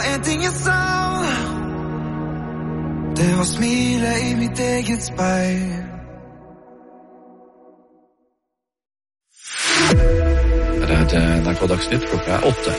var en ting jeg sa. Det var smilet i mitt eget speil. Det NRK Dagsnytt, klokka 8.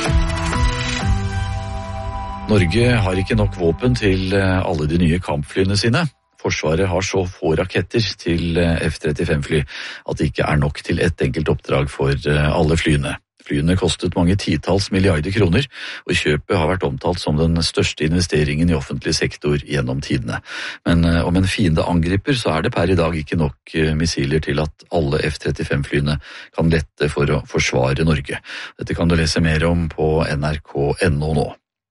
Norge har ikke nok våpen til alle de nye kampflyene sine. Forsvaret har så få raketter til F-35-fly at det ikke er nok til ett enkelt oppdrag for alle flyene. Flyene kostet mange titalls milliarder kroner, og kjøpet har vært omtalt som den største investeringen i offentlig sektor gjennom tidene. Men om en fiende angriper, så er det per i dag ikke nok missiler til at alle F-35-flyene kan lette for å forsvare Norge. Dette kan du lese mer om på nrk.no nå.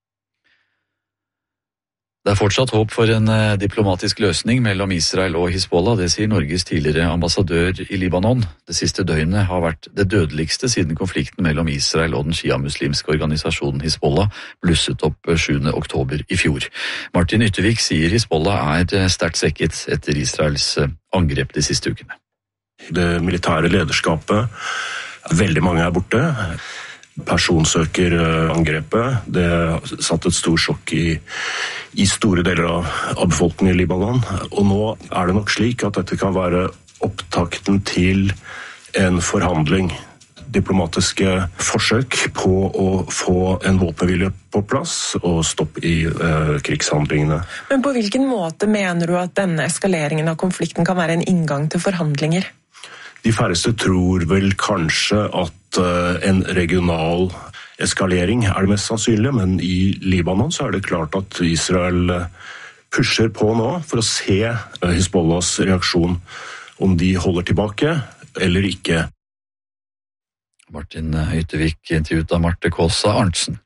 Det er fortsatt håp for en diplomatisk løsning mellom Israel og Hizbollah, det sier Norges tidligere ambassadør i Libanon. Det siste døgnet har vært det dødeligste siden konflikten mellom Israel og den shia-muslimske organisasjonen Hizbollah blusset opp 7. oktober i fjor. Martin Yttervik sier Hizbollah er sterkt svekket etter Israels angrep de siste ukene. Det militære lederskapet, veldig mange er borte. Personsøkerangrepet, det satt et stort sjokk i store deler av befolkningen i Libanon. Og nå er det nok slik at dette kan være opptakten til en forhandling. Diplomatiske forsøk på å få en våpenhvile på plass og stopp i krigshandlingene. Men på hvilken måte mener du at denne eskaleringen av konflikten kan være en inngang til forhandlinger? De færreste tror vel kanskje at en regional eskalering er det mest sannsynlige, men i Libanon så er det klart at Israel pusher på nå for å se Hizbollahs reaksjon, om de holder tilbake eller ikke. Martin Yttervik intervjuet av Marte Kåsa Arntzen.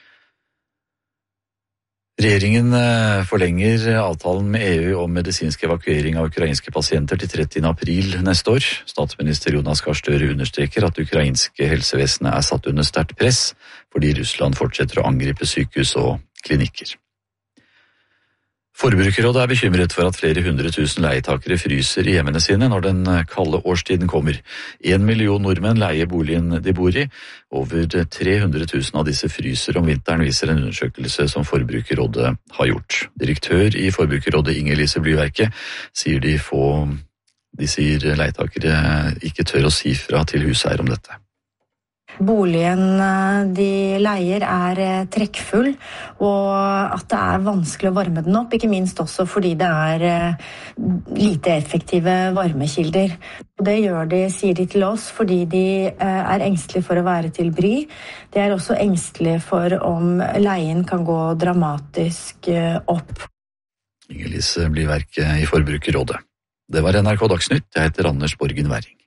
Regjeringen forlenger avtalen med EU om medisinsk evakuering av ukrainske pasienter til 30. april neste år. Statsminister Jonas Gahr Støre understreker at det ukrainske helsevesenet er satt under sterkt press fordi Russland fortsetter å angripe sykehus og klinikker. Forbrukerrådet er bekymret for at flere 100 000 leietakere fryser i hjemmene sine når den kalde årstiden kommer. 1 million nordmenn leier boligen de bor i. Over 300 000 av disse fryser om vinteren, viser en undersøkelse som Forbrukerrådet har gjort. Direktør i Forbrukerrådet, Inger-Lise Blyverke, sier leietakere ikke tør å si fra til huseier om dette. Boligen de leier er trekkfull, og at det er vanskelig å varme den opp, ikke minst også fordi det er lite effektive varmekilder. Og det gjør de, sier de til oss, fordi de er engstelige for å være til bry. De er også engstelige for om leien kan gå dramatisk opp. Inger-Lise Blyverke i Forbrukerrådet. Det var NRK Dagsnytt. Jeg heter Anders Borgen Werring.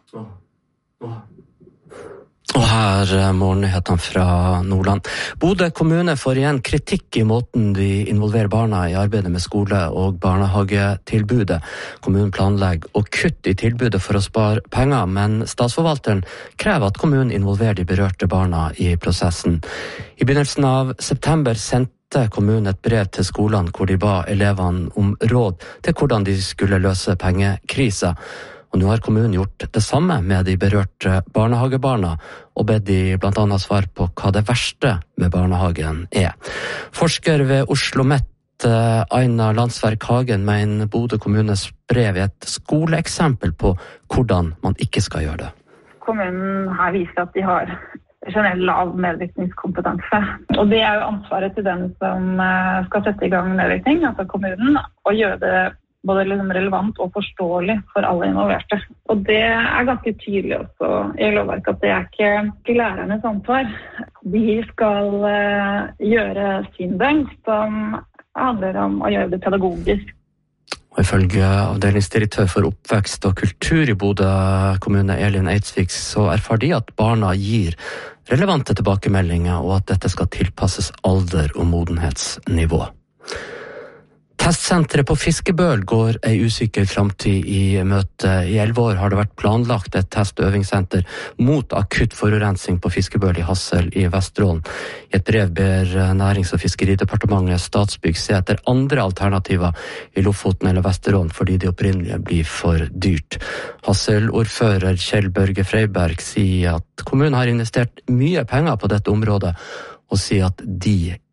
Og her morgennyhetene fra Nordland. Bodø kommune får igjen kritikk i måten de involverer barna i arbeidet med skole- og barnehagetilbudet. Kommunen planlegger å kutte i tilbudet for å spare penger, men statsforvalteren krever at kommunen involverer de berørte barna i prosessen. I begynnelsen av september sendte kommunen et brev til skolene hvor de ba elevene om råd til hvordan de skulle løse pengekrisa. Og nå har kommunen gjort det samme med de berørte barnehagebarna, og bedt de blant annet svar på hva det verste med barnehagen er. Forsker ved Oslo Met, Aina Landsverk Hagen, mener Bodø kommunes brev er et skoleeksempel på hvordan man ikke skal gjøre det. Kommunen her viser at de har generell lav medvirkningskompetanse. Og det er jo ansvaret til den som skal sette i gang medvirkning, altså kommunen, og gjøre det både relevant og forståelig for alle involverte. Og det er ganske tydelig også i lovverket at det er ikke lærernes ansvar. De skal gjøre sin del, som handler om å gjøre det pedagogisk. Og ifølge avdelingsdirektør for oppvekst og kultur i Bodø kommune, Elin Eidsvik, så erfarer de at barna gir relevante tilbakemeldinger, og at dette skal tilpasses alder og modenhetsnivå. Testsenteret på Fiskebøl går ei usikker framtid i møte. I 11 år har det vært planlagt et testøvingssenter mot akutt forurensning på Fiskebøl i Hassel i Vesterålen. I et brev ber Nærings- og fiskeridepartementet Statsbygg se etter andre alternativer i Lofoten eller Vesterålen, fordi det opprinnelige blir for dyrt. Hassel-ordfører Kjell Børge Freiberg sier at kommunen har investert mye penger på dette området, og sier at de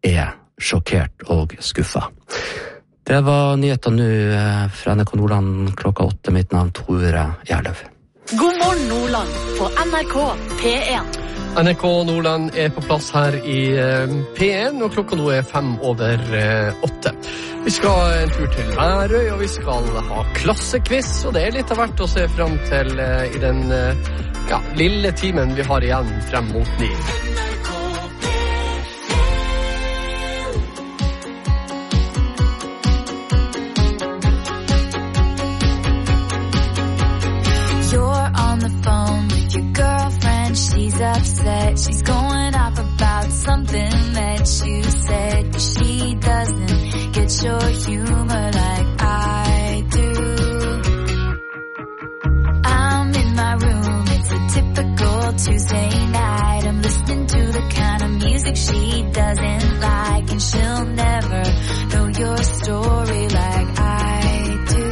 er sjokkert og skuffa. Det var nyheter nå fra NRK Nordland klokka 8. Mitt navn Tore Gjerløv. God morgen Nordland på NRK P1. NRK Nordland er på plass her i P1, og klokka nå er 7:05. Vi skal en tur til Værøy, og vi skal ha klassekviss, og det er litt av hvert å se frem til i den lille timen vi har igjen frem mot 9. She's upset, she's going off about something that you said. She doesn't get your humor like I do. I'm in my room, it's a typical Tuesday night. I'm listening to the kind of music she doesn't like, and she'll never know your story like I do.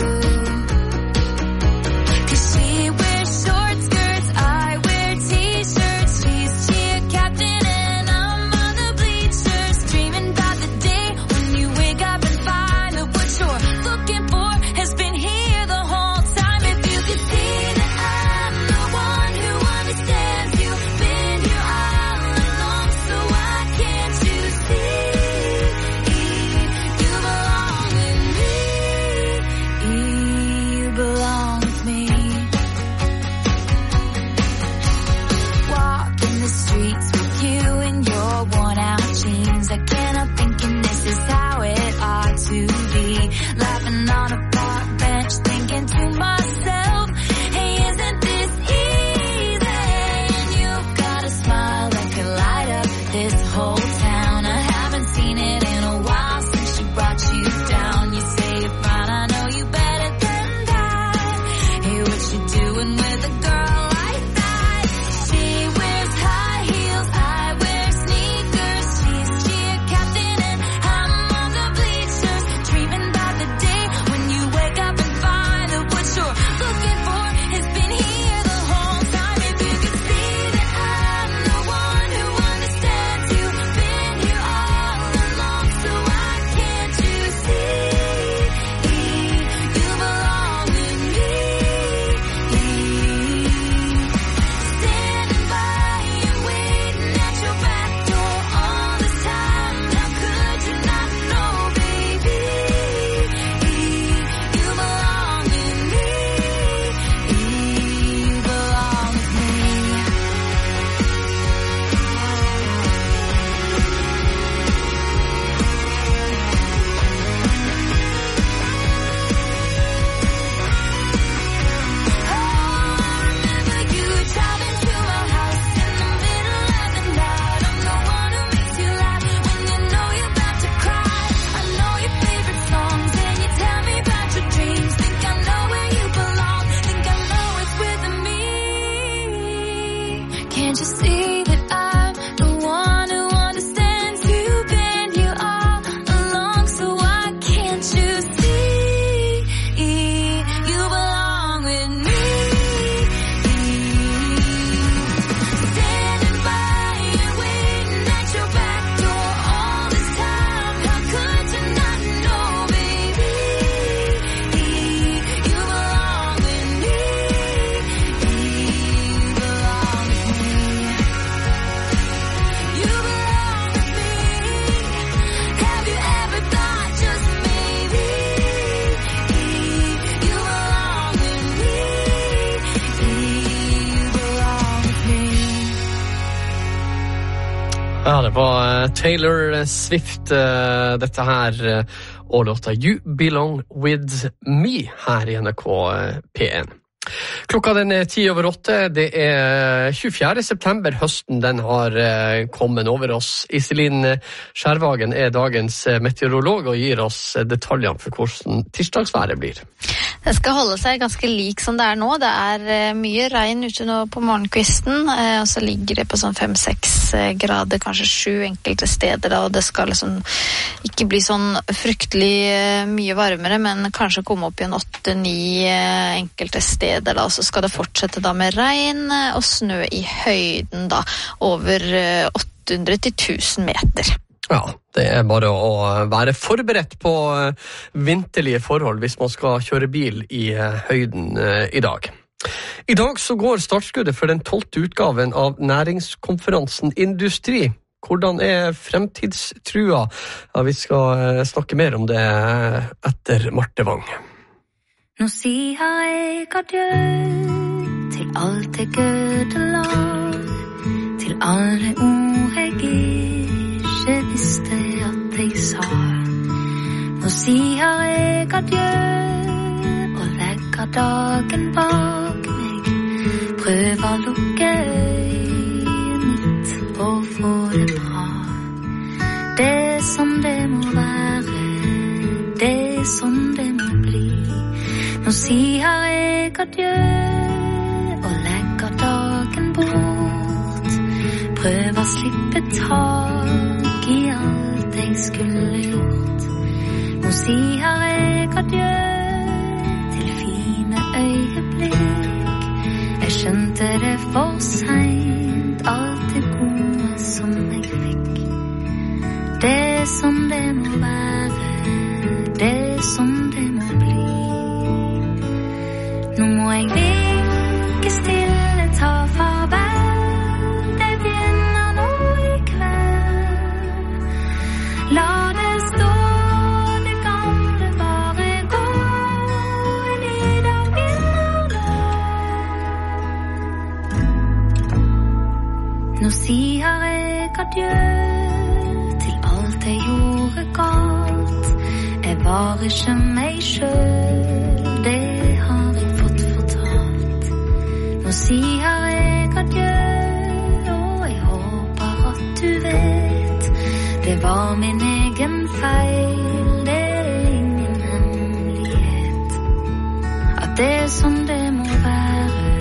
'Cause she wears short skirts, I wear t-shirts. She's cheer captain and I'm on the bleachers, dreaming about the day when you wake up and find that what you're looking for has been here the whole time. If you could see that I'm the one who understands you, been here all along, so why can't you see you belong with me? You belong with me. Walking the streets with you in your worn out jeans, I can't help thinking this is how it ought to be. Laughing on a park bench, thinking to myself, hey, isn't this easy? And you've got a smile that could light up this whole town. I haven't seen it in a while since she brought you down. You say you're fine, I know you better than that. Hey, what you doing with a girl like that? She wears high heels, I wear sneakers. She's cheer captain and I'm on the bleachers, dreaming about the day when you wake up and find that what you're looking for has been here the whole time. If you could see that I'm the one who understands you, been here all along, so why can't you see you belong with me? Standing by you, waiting at your back door all this time. How could you not know, baby? You belong with me. You belong with me. Remember you driving to my house in the middle of the night. I'm the one who makes you laugh when you know you're about to cry. I know your favorite songs and you tell me about your dreams. Think I know where you belong, think I know it's with me. Can't you see that I'm the one who understands you, been here all along, so why can't you see you belong with me? Standing by you, waiting at your back door all this time. How could you not know, baby? You belong with me. You belong with me. You belong with me. Have you ever thought just maybe you belong with me? You belong with me. Ja, det var Taylor Swift, dette her, og låta You Belong With Me her i NRK P1. Klokka den er 7:10. Det er 24. september. Høsten den har kommet over oss. Iselin Skjærvagen er dagens meteorolog og gir oss detaljene for hvordan tirsdagsværet blir. Det skal holde seg ganske lik som det er nå. Det er mye regn ute nå på morgenkvisten, og så ligger det på sånn 5-6 grader, kanskje 7 enkelte steder, og det skal liksom ikke bli sånn fryktelig mye varmere, men kanskje komme opp igjen 8-9 enkelte steder da, så skal det fortsette da med regn og snø i høyden da, over 800 til 1000 meter. Ja, Det bare å være forberedt på vinterlige forhold hvis man skal kjøre bil i høyden i dag. I dag så går startskuddet for den 12. utgaven av næringskonferansen Industri. Hvordan fremtidstrua? Ja, vi skal snakke mer om det etter Marte Wang. Nå sier jeg adjø til alt jeg ødelag, til alle ord jeg ikke visste at jeg sa. Nå sier jeg adjø og legger dagen bak meg, prøver å lukke øyet mitt og få det bra. Det som det må være, det som det må bli. Nå sier jeg adjø og legger dagen bort, prøver å slippe tak i alt jeg skulle gjort. Nå sier jeg adjø til fine øyeblikk, jeg skjønte det for sent, alt det gode som jeg fikk. Det som det må være, det som det må bli. Nå må jeg ligge stille, ta farvel, det begynner nå i kveld. La det stå, det gamle bare gå, en ny dag begynner nå. Nå sier jeg adjø til alt jeg gjorde galt, jeg var ikke meg selv, det har jeg fått fortalt. Nå sier jeg adjø, og jeg håper at du vet, det var min egen feil, det ingen hemmelighet, at det som det må være,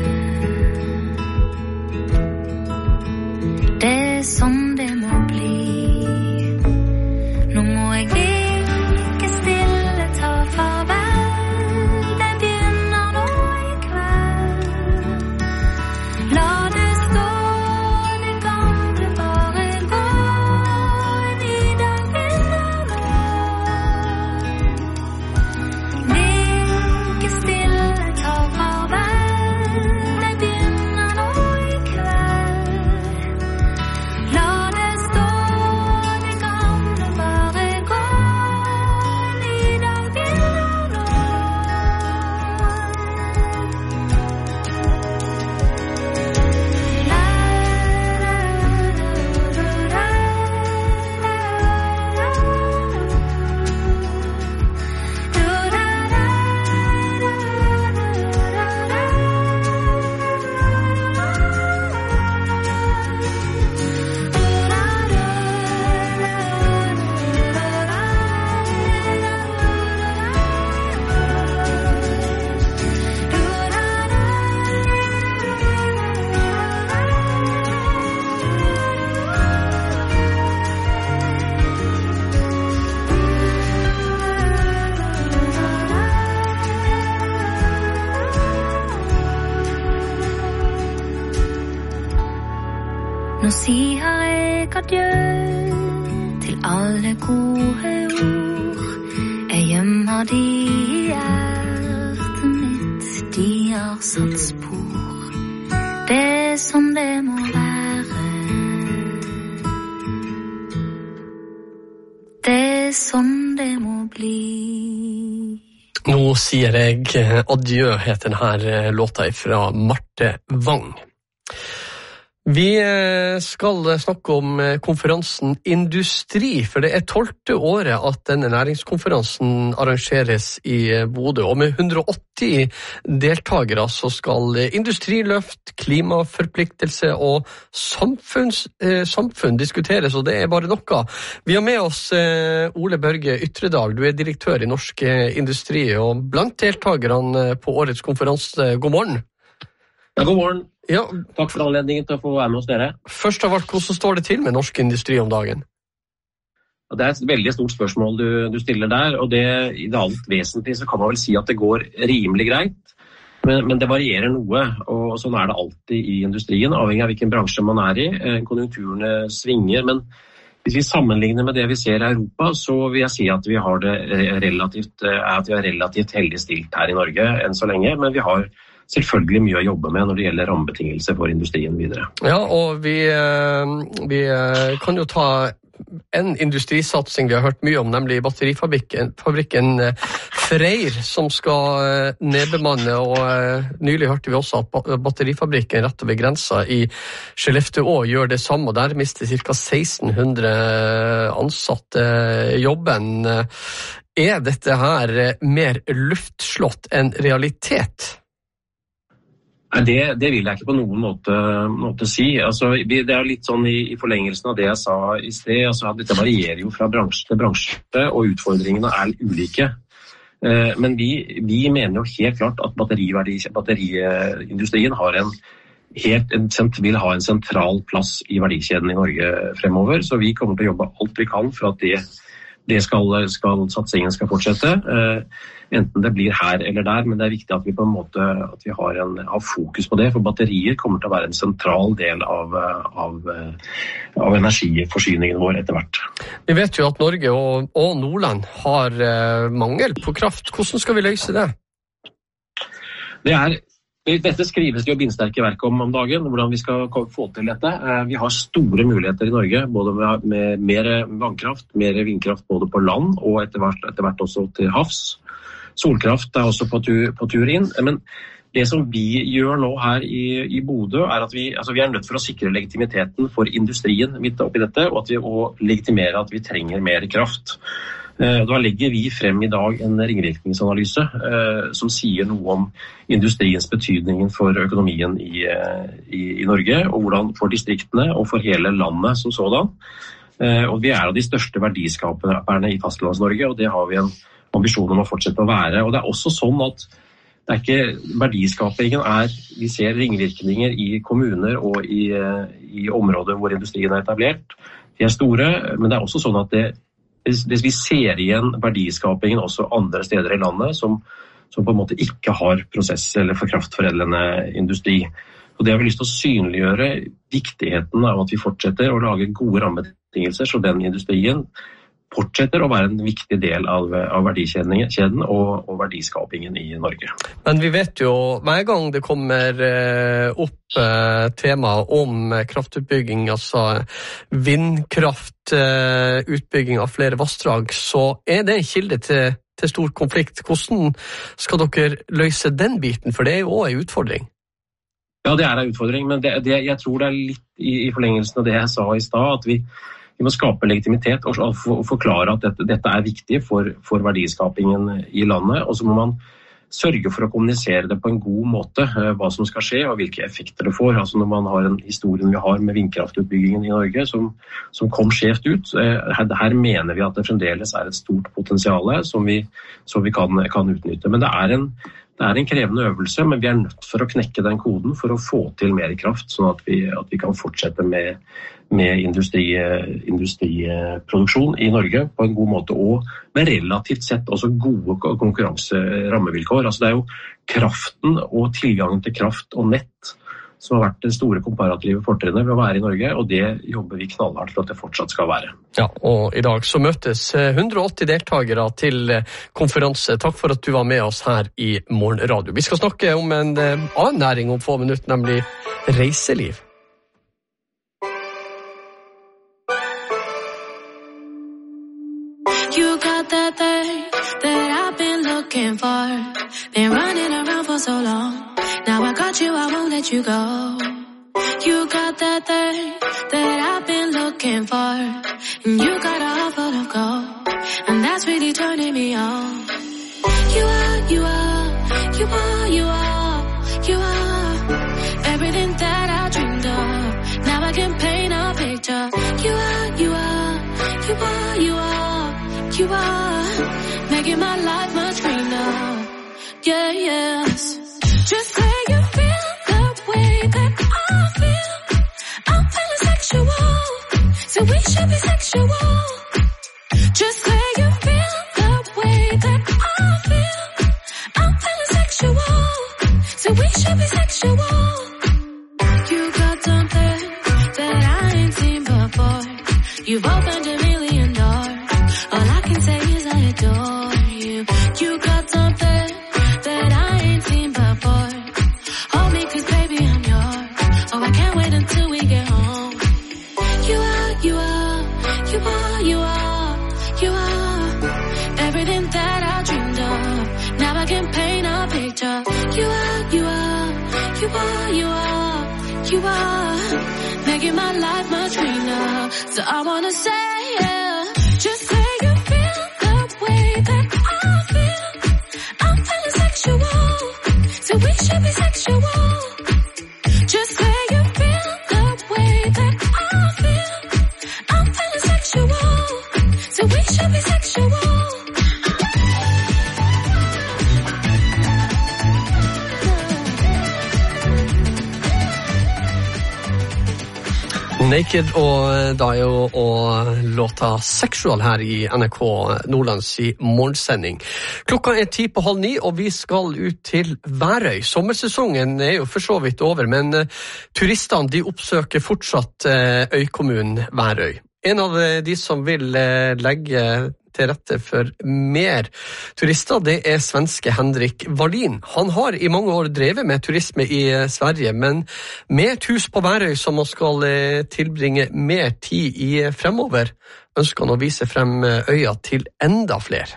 det som det må bli. Nå må jeg ligge stille, ta farvel, det begynner nå i kveld. La det stå, det gamle bare gå, en ny dag begynner nå. Ligge stille, ta farvel, det begynner nå i kveld. La det stå, det gamle bare gå, en ny dag begynner nå. Nå sier jeg adjø til alle gode ord, jeg gjemmer de i hjertet mitt, de har satt spor. Det som det må være, det som det må bli. Nå sier jeg adjø, heter denne låta fra Marte Wang. Vi skal snakke om konferansen Industri, for det 12. året at denne næringskonferansen arrangeres i Bodø. Og med 180 deltagere så skal industriløft, klimaforpliktelse og samfunn diskuteres, og det bare noe. Vi har med oss Ole Børge Ytredal, du direktør i Norsk Industri, og blant deltagerne på årets konferanse. God morgen. Ja, god morgen. Ja. Takk for anledningen til å få være med hos dere. Først av alt, hvordan står det til med Norsk Industri om dagen? Det et veldig stort spørsmål du stiller der, og det, i det alt vesentlige så kan man vel si at det går rimelig greit, men det varierer noe, og sånn det alltid i industrien, avhengig av hvilken bransje man i. Konjunkturene svinger, men Hvis vi sammenligner med det vi ser i Europa, så vil jeg si at vi har relativt heldig stilt her i Norge enn så lenge, men vi har selvfølgelig mye å jobbe med når det gjelder rammebetingelser for industrien videre. Ja, og vi kan jo ta en industrisatsing vi har hørt mye om, nemlig batterifabrikken Freyr, som skal nedbemanne, og nylig hørte vi også at batterifabrikken rett over grensa i Skellefteå gjør det samme, og der mister ca. 1600 ansatte jobben. Er dette her mer luftslott enn realitet? Det vil jeg ikke på noen måte si. Altså, det er litt sånn i forlengelsen av det jeg sa i sted, altså, at dette varierer jo fra bransje til bransje, og utfordringene er ulike. Men vi mener jo helt klart at batteriindustrien vil ha en sentral plass i verdikjeden i Norge fremover, så vi kommer til å jobbe alt vi kan for at satsingen skal fortsette, enten det blir her eller der, men det er viktig at vi på en måte at vi har fokus på det, for batterier kommer til å være en sentral del av energiforsyningen vår etter hvert. Vi vet jo at Norge og Nordland har mangel på kraft. Hvordan skal vi løse det? Dette skrives det jo bindsterke verk om dagen, hvordan vi skal få til dette. Vi har store muligheter i Norge, både med mer vannkraft, mer vindkraft både på land og etter hvert også til havs. Solkraft er også på tur inn. Men det som vi gjør nå her i Bodø, er at vi er nødt for å sikre legitimiteten for industrien midt oppi dette, og at vi legitimerer at vi trenger mer kraft. Da legger vi frem i dag en ringvirkningsanalyse som sier noe om industriens betydning for økonomien i Norge, og hvordan for distriktene og for hele landet som sådan. Og vi er av de største verdiskaperne i Fastlands-Norge, og det har vi en ambisjon om å fortsette å være. Og det er også sånn at det er ikke verdiskapingen vi ser ringvirkninger i kommuner og i områder hvor industrien er etablert. De er store, men det er også sånn at vi ser igjen verdiskapingen også andre steder i landet som på en måte ikke har prosess- eller kraftforedlende industri. Og det har vi lyst til å synliggjøre viktigheten av at vi fortsetter å lage gode rammebetingelser, så den industrien fortsetter å være en viktig del av verdikjeden og verdiskapingen i Norge. Men vi vet jo, hver gang det kommer opp tema om kraftutbygging, altså vindkraft, utbygging av flere vassdrag, så er det en kilde til stor konflikt. Hvordan skal dere løse den biten? For det er jo også en utfordring. Ja, det er en utfordring, men jeg tror det er litt i forlengelsen av det jeg sa i stad, at vi må skape legitimitet og forklare at dette er viktig for verdiskapingen i landet, og så må man sørge for å kommunisere det på en god måte, hva som skal skje og hvilke effekter det får. Altså når man har en historie vi har med vindkraftutbyggingen i Norge som kom skjevt ut, her mener vi at det fremdeles er et stort potensial som vi kan utnytte. Men det er en krevende øvelse, men vi er nødt for å knekke den koden for å få til mer kraft, sånn at vi kan fortsette med industriproduksjon i Norge på en god måte, og med relativt sett også gode konkurranserammevilkår. Altså det er jo kraften og tilgangen til kraft og nett som har vært det store komparative fortrinnet ved å være i Norge, og det jobber vi knallhardt for at det fortsatt skal være. Ja, og i dag så møtes 180 deltakere til konferanse. Takk for at du var med oss her i Morgenradio. Vi skal snakke om en annen næring om få minutter, nemlig reiseliv. You got that thing that I've been looking for. Been running around for so long. Now I got you, I won't let you go. You got that thing that I've been looking for. And you got a heart full of gold. And that's really turning me on. You are everything that I dreamed of. Now I can paint a picture. You are making my life much greener. Yeah, yes. Just say you feel the way that I feel. I'm feeling sexual, so we should be sexual. Just say you feel the way that I feel. I'm feeling sexual, so we should be sexual. You got something that I ain't seen before. You've opened can paint a picture. You are making my life much greener. So I wanna say, yeah, just say you feel the way that I feel. I'm feeling sexual, so we should be sexual. Just say you feel the way that I feel. I'm feeling sexual, so we should be sexual. Naked og Dio og låta Sexual her i NRK Nordlands i morgensending. Klokka 9:10, og vi skal ut til Værøy. Sommersesongen jo for så vidt over, men turistene de oppsøker fortsatt øykommunen Værøy. En av de som vil legge til rette for mer turister, det svenske Henrik Wallin. Han har i mange år drevet med turisme i Sverige, men med et hus på Værøy som man skal tilbringe mer tid i fremover, ønsker han å vise frem øya til enda flere.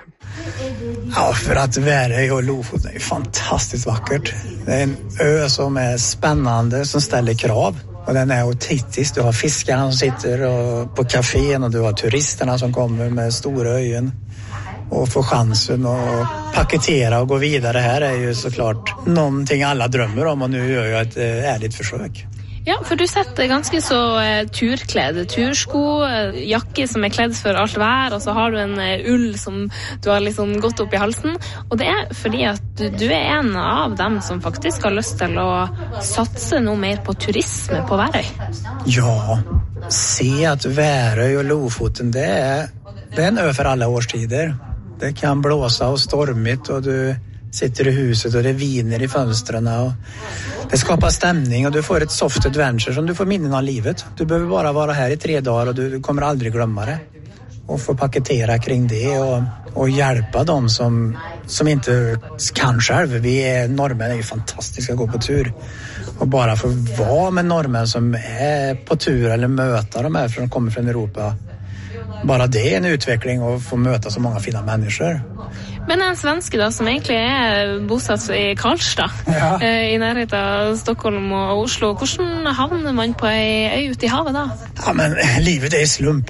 Ja, för att Værøy och Lofoten är fantastiskt vackert. Det är en ö som är spännande, som ställer krav. Och den är autistisk. Du har fiskarna som sitter på kafén och du har turisterna som kommer med stora ögon och får chansen att paketera och gå vidare. Här är ju såklart någonting alla drömmer om, och nu gör jag ett ärligt försök. Ja, for du setter ganske så turkledd, tursko, jakke som kledd for alt vær, og så har du en ull som du har liksom gått opp i halsen. Og det fordi at du en av dem som faktisk har lyst til å satse noe mer på turisme på Værøy. Ja, se att Værøy och Lofoten, det är en ö för alla årstider. Det kan blåsa och stormigt och du sitter i huset och det viner i fönstren och det skapar stämning och du får ett soft adventure som du får minnen av livet. Du behöver bara vara här i 3 dagar och du kommer aldrig glömma det. Och få paketera kring det och hjälpa dem som inte kan själv. Norrmän är ju fantastiska att gå på tur. Och bara få vara med norrmän som är på tur eller möta de här som kommer från Europa. Bara det en utveckling och få möta så många fina människor. Men en svenske da, som egentlig bosatt i Karlstad, ja. I nærheten av Stockholm og Oslo. Hvordan havner man på en øy ute i havet da? Ja, men livet slump.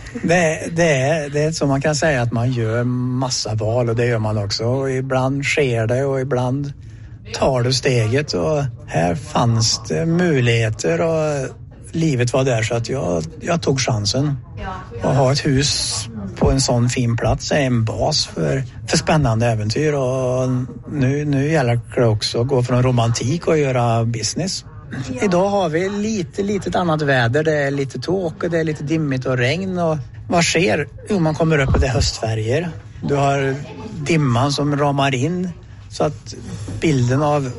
Det är så man kan säga att man gör massa val, och det gör man också. Och ibland sker det och ibland tar du steget, och här fanns det möjligheter och livet var där, så att jag tog chansen. Och ha ett hus på en sån fin plats är en bas för spännande äventyr, och nu gäller det också att gå från romantik och göra business. Idag har vi lite annat väder, det är lite tåk, det är lite dimmigt och regn, och vad sker? Jo, man kommer upp och det är höstfärger. Du har dimman som ramar in, så att bilden av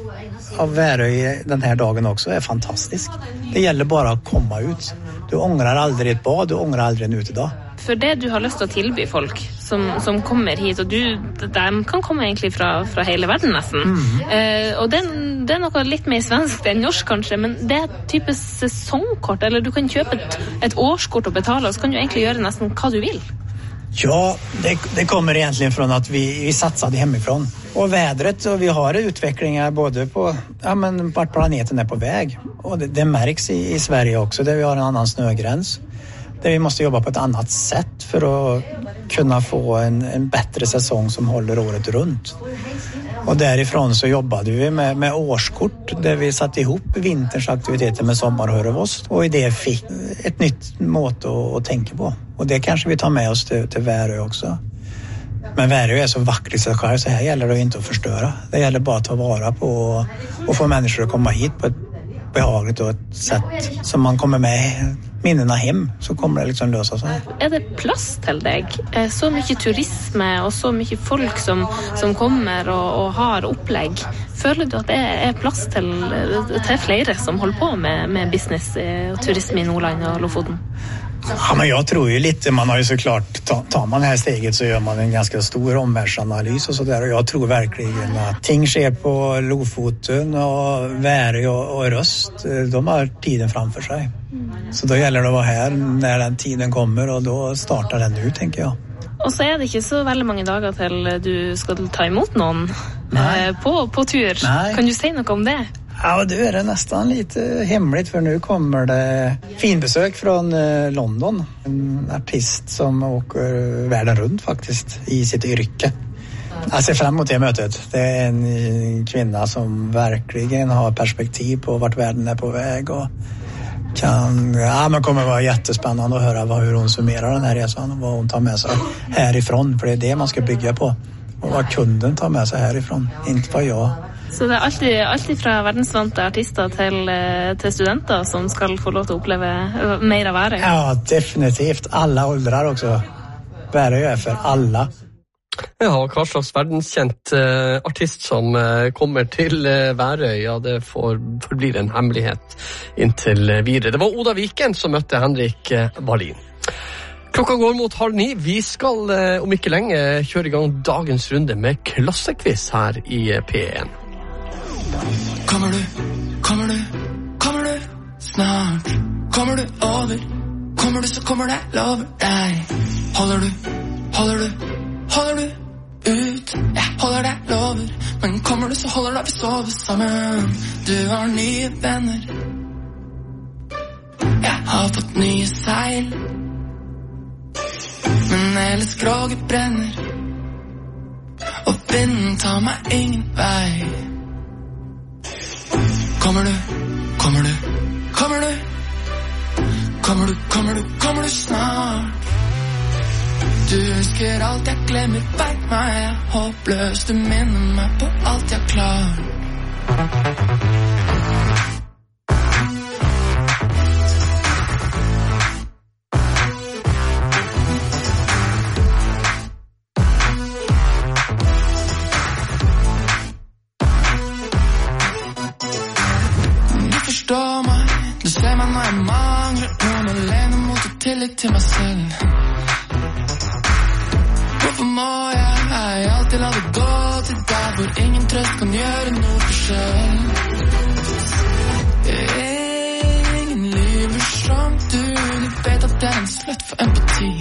Værøy den här dagen också är fantastisk. Det gäller bara att komma ut. Du ångrar aldrig ett bad, du ångrar aldrig en utedag. For det du har lyst til å tilby folk som kommer hit, og de kan komme egentlig fra hele verden nesten. Og det noe litt mer svensk enn norsk kanskje, men det et type sesongkort, eller du kan kjøpe et årskort og betale, og så kan du egentlig gjøre nesten hva du vil. Ja, det kommer egentligen från att vi satsade hemifrån. Och vädret, och vi har utvecklingar både på vart planeten är på väg. Och det märks i Sverige också, där vi har en annan snögräns. Där vi måste jobba på ett annat sätt för att kunna få en bättre säsong som håller året runt. Och därifrån så jobbade vi med årskort där vi satte ihop vinterns aktiviteter med sommarhörvost. Och i det fick ett nytt mått att tänka på. Och det kanske vi tar med oss till Værøy också. Men Værøy är så vackert i sig själv, så här gäller det inte att förstöra. Det gäller bara att ta vara på och få människor att komma hit på ett behagligt och ett sätt som man kommer med minnena hem, så kommer det liksom lösa sig. Är det plats till dig? Så mycket turisme och så mycket folk som kommer och har upplägg. Føler du at det er plass til flere som holder på med business og turisme i Nordland og Lofoten? Ja, men jag tror ju lite, man har ju såklart, tar man det här steget så gör man en ganska stor omvärldsanalys och sådär, och jag tror verkligen att ting sker på Lofoten och Værøy och Røst, de har tiden framför sig. Så då gäller det att vara här när den tiden kommer, och då startar den nu, tänker jag. Og så er det ikke så veldig mange dager til du skal ta imot noen. på tur. Nej. Kan du si noe om det? Ja, det är det nästan lite hemligt för nu kommer det finbesök från London. En artist som åker världen runt faktiskt i sitt yrke. Jag ser fram emot det mötet. Det är en kvinna som verkligen har perspektiv på vart världen är på väg och men kommer vara jättespännande att höra hur hon summerar den här resan och vad hon tar med sig härifrån, för det är det man ska bygga på. Och vad kunden tar med sig härifrån, inte vad jag. Så det er alltid fra verdensvante artister til studenter som skal få lov til å oppleve mer av Værøy? Ja, definitivt. Alla åldrar också. Værøy är för alla. Ja, hva slags verdenskjent artist som kommer til Værøy, ja, det forblir en hemmelighet inntil videre. Det var Oda Viken som møtte Henrik Wallin. Klokka går mot 8:30. Vi skal om ikke lenge kjøre i gang dagens runde med klassekviss her i P1. Kommer du, kommer du, kommer du snart? Kommer du over? Kommer du så kommer det, lover deg. Holder du, holder du, holder du ut? Jeg holder deg, lover. Men kommer du så holder deg, vi sover sammen. Du har nye venner. Jeg har fått nye seil. Men hele skroget brenner. Og vinden tar meg ingen vei. Kommer du, kommer du, kommer du? Kommer du, kommer du, kommer du snart? Du husker alt jeg glemmer, vet meg jeg er håpløs. Du minner meg på alt jeg klarer. Du ser meg når jeg mangler noen alene mot å tillit til meg selv. Hvorfor må jeg alltid la det gå til deg hvor ingen trøst kan gjøre noe forskjell? Ingen lyver som du vet at det er en sløtt for empati.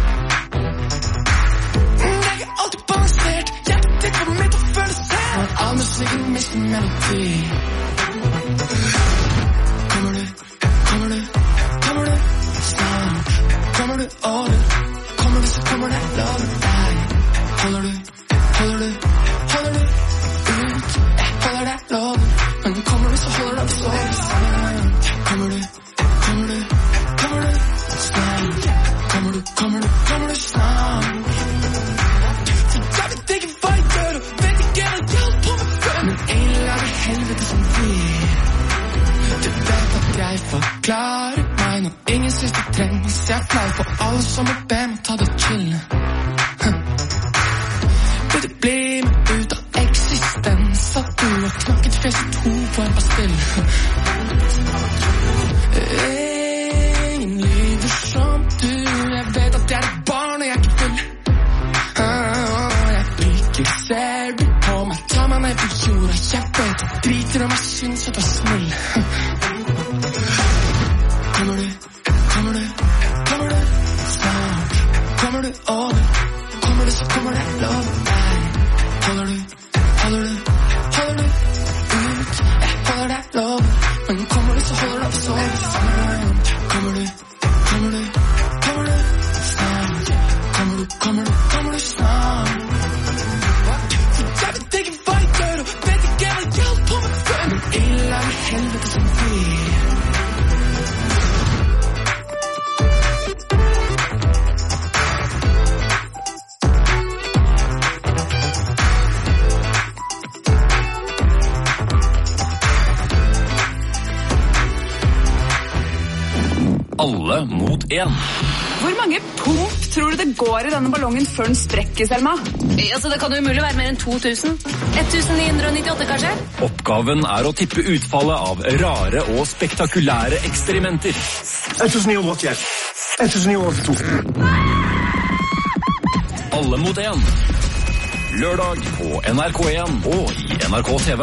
Det er ikke alltid balansert, hjertet ditt for mitt og føles selv. Når all musikken mister melodi. Kommer du, kommer du, kommer du snart? Kommer du over? Kommer du så kommer det, lover deg. Holder du, holder du, holder du ut? Jeg holder deg, lover. Men kommer du så holder deg, sover sammen. Kommer du, kommer du, kommer du snart? Kommer du, kommer du, kommer du snart? For jeg vet ikke hva jeg gjør, og vet ikke hva jeg holder på med før. Men en lager helvete som vi. Du vet at jeg forklarer meg når ingen synes det trengs. Jeg flau på alle som må be meg ta det chill. Vil du bli med ut av eksistens? At du har knakket flest to på en pastill. Ingen lyder som du. Jeg vet at jeg er et barn og jeg ikke vil. Jeg liker ser du på meg, ta meg ned på jorda. Jeg vet at driter om jeg synes at du er snill. Kommer du, kommer du, kommer du snart? Kommer du over? Kommer du så kommer det, lover deg. Holder du, holder du, holder du ut? Jeg holder deg, lover. Men kommer du så holder deg, sover sammen. Kommer du, kommer du, kommer du snart? Kommer du, kommer du, kommer du snart? For jeg vet ikke hva jeg gjør, og vet ikke hva jeg holder på med før. Men en lager helvete som vi. Alle mot en. Hvor mange pump tror du det går i denne ballongen før den sprekker, Selma? Altså, det kan jo umulig være mer enn 2000. 1998, kanskje? Oppgaven er å tippe utfallet av rare og spektakulære eksperimenter. 1981. 1982. Alle mot en. Lørdag på NRK1 og i NRK TV.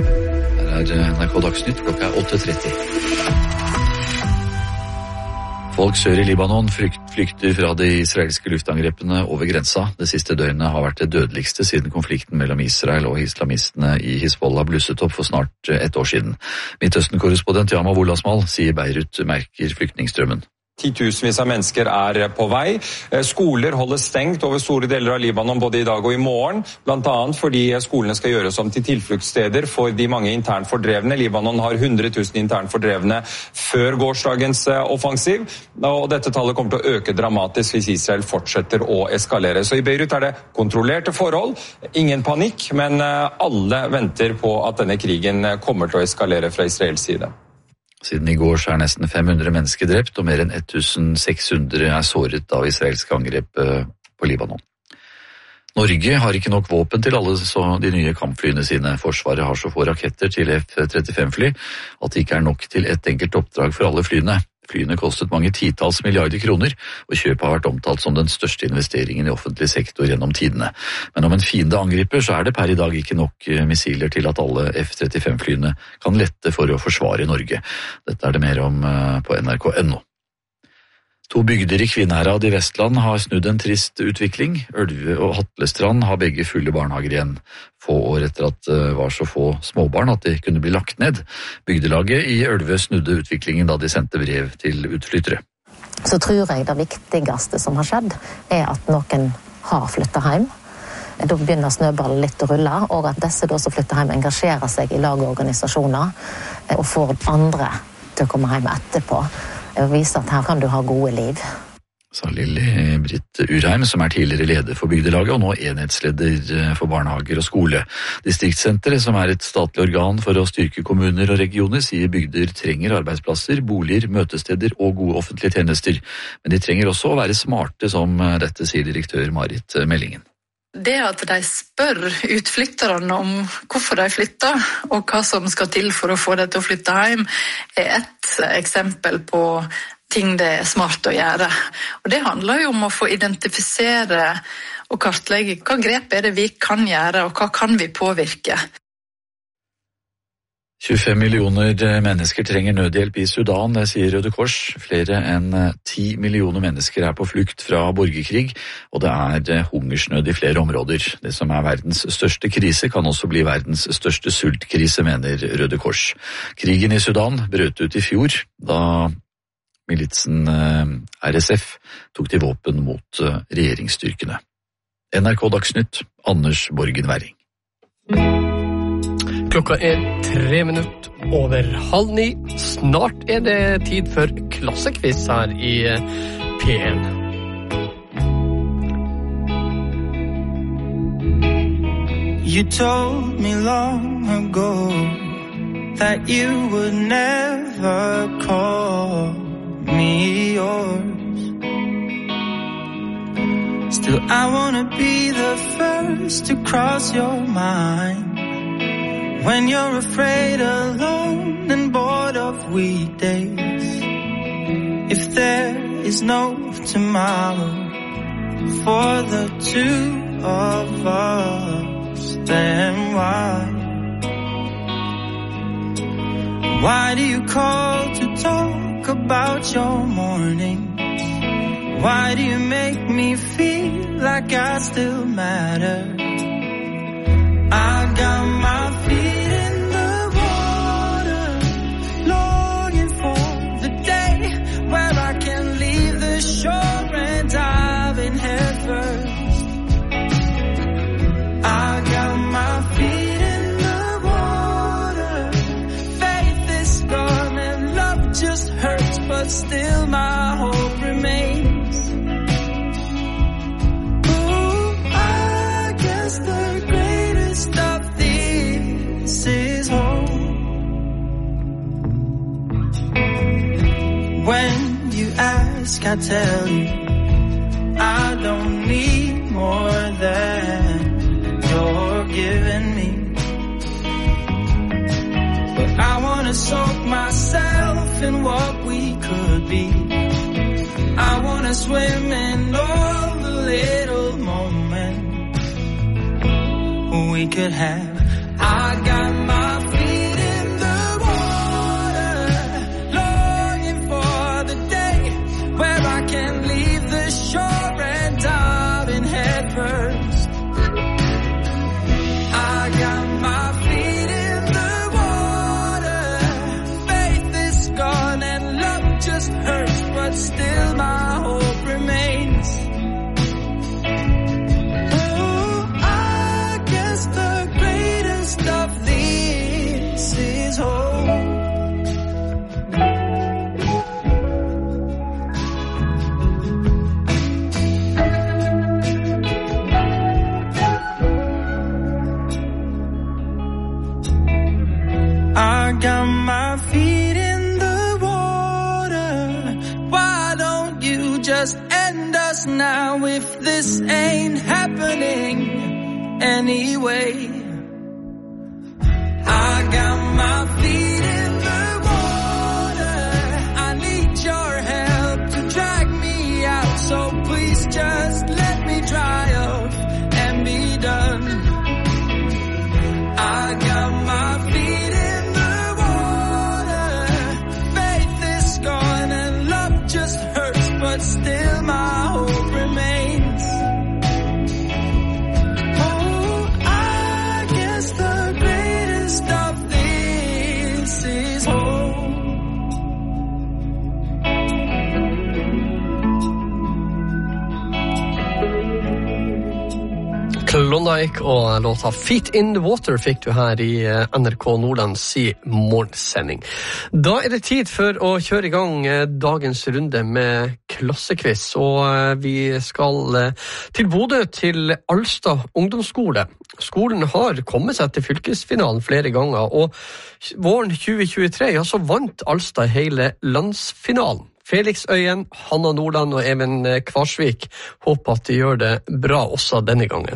Her er NRK Dagsnytt klokka 8:30. Folk sør i Libanon flykter fra de israelske luftangrepene over grensa. Det siste døgnet har vært det dødeligste siden konflikten mellom Israel og islamistene i Hizbollah blusset opp for snart 1 år siden. Midtøsten-korrespondent Yama Wolasmal sier Beirut merker flyktningstrømmen. Titusenvis av mennesker på vei. Skoler holder stengt over store deler av Libanon både i dag og i morgen, blant annet fordi skolene skal gjøres om til tilfluktssteder for de mange internt fordrevne. Libanon har 100 000 internt fordrevne før gårsdagens offensiv, og dette tallet kommer til å øke dramatisk hvis Israel fortsetter å eskalere. Så i Beirut det kontrollerte forhold, ingen panikk, men alle venter på at denne krigen kommer til å eskalere fra Israels side. Siden i går så nesten 500 mennesker drept, og mer enn 1600 såret av israelske angrep på Libanon. Norge har ikke nok våpen til alle de nye kampflyene sine. Forsvaret har så få raketter til F-35-fly at det ikke nok til et enkelt oppdrag for alle flyene. Flyene kostet mange titalls milliarder kroner, og kjøpet har vært omtalt som den største investeringen i offentlig sektor gjennom tidene. Men om en fiende angriper, så det per i dag ikke nok missiler til at alle F-35-flyene kan lette for å forsvare Norge. Dette det mer om på NRK.no. 2 bygder i Kvinnherad i Vestland har snudd en trist utvikling. Ølve og Hatlestrand har begge fulle barnehager igjen, få år etter at det var så få småbarn at de kunne bli lagt ned. Bygdelaget i Ølve snudde utviklingen da de sendte brev til utflyttere. Så tror jeg det viktigste som har skjedd at noen har flyttet hjem. Da begynner snøballen litt å rulle, og at disse da som flytter hjem engasjerer seg i lag og organisasjoner og får andre til å komme hjem etterpå. Og vise at her kan du ha gode liv. Sa Lilly Britt Urheim, som tidligere leder for bygdelaget, og nå enhetsleder for barnehager og skole. Distriktssenteret, som et statlig organ for å styrke kommuner og regioner, sier bygder trenger arbeidsplasser, boliger, møtesteder og gode offentlige tjenester. Men de trenger også å være smarte som dette, sier direktør Marit Mellingen. Det at de spør utflytterne om hvorfor de flytter, og hva som skal til for å få dem til å flytte hjem, et eksempel på ting det smart å gjøre. Og det handler jo om å få identifisere og kartlegge hva grep det vi kan gjøre, og hva kan vi påvirke. 25 millioner mennesker trenger nødhjelp i Sudan, det sier Røde Kors. Flere enn 10 millioner mennesker på flukt fra borgerkrig, og det hungersnød i flere områder. Det som verdens største krise kan også bli verdens største sultkrise, mener Røde Kors. Krigen i Sudan brøt ut i fjor, da militsen RSF tok til våpen mot regjeringsstyrkene. NRK Dagsnytt, Anders Borgen Werring. Klokka 9:03 over 8:30. Snart det tid for klassekviss her i P1. You told me long ago that you would never call me yours. Still I wanna be the first to cross your mind. When you're afraid, alone and bored of weekdays. If there is no tomorrow for the two of us, then why? Why do you call to talk about your mornings? Why do you make me feel like I still matter? I got my feet in the water, longing for the day where I can leave the shore and dive in head first. I got my feet in the water, faith is gone and love just hurts, but still my hope remains. Ooh, I guess the greatest of this is home. When you ask, I tell you I don't need more than you're giving me. But I wanna soak myself in what we could be. I wanna swim in all the little moments we could have. I got my feet in the water, longing for the day I can leave the shore and dive in head first. I got my feet in the water. Faith is gone and love just hurts, but still my hope remains. Oh, I guess the greatest of these is hope. I got my feet in the water. Why don't you just end us now if this ain't happening anyway? I got my feet in the water. I need your help to drag me out, so please just let me dry up and be done. I got my feet in the water. Faith is gone and love just hurts, but still my hope remains. Oh, I guess the greatest of this is hope. Klondike og låta Feet in the Water fikk du her i NRK Nordlands morgensending. Da er det tid for å kjøre i gang dagens runde med klassekviss, og vi skal til Bodø til Alstad ungdomsskole. Skolen har kommet seg til fylkesfinalen flere ganger, og våren 2023 så vant Alstad hele landsfinalen. Felix Øyen, Hanna Nordland og Even Kvarsvik håper at de gjør det bra også denne gangen.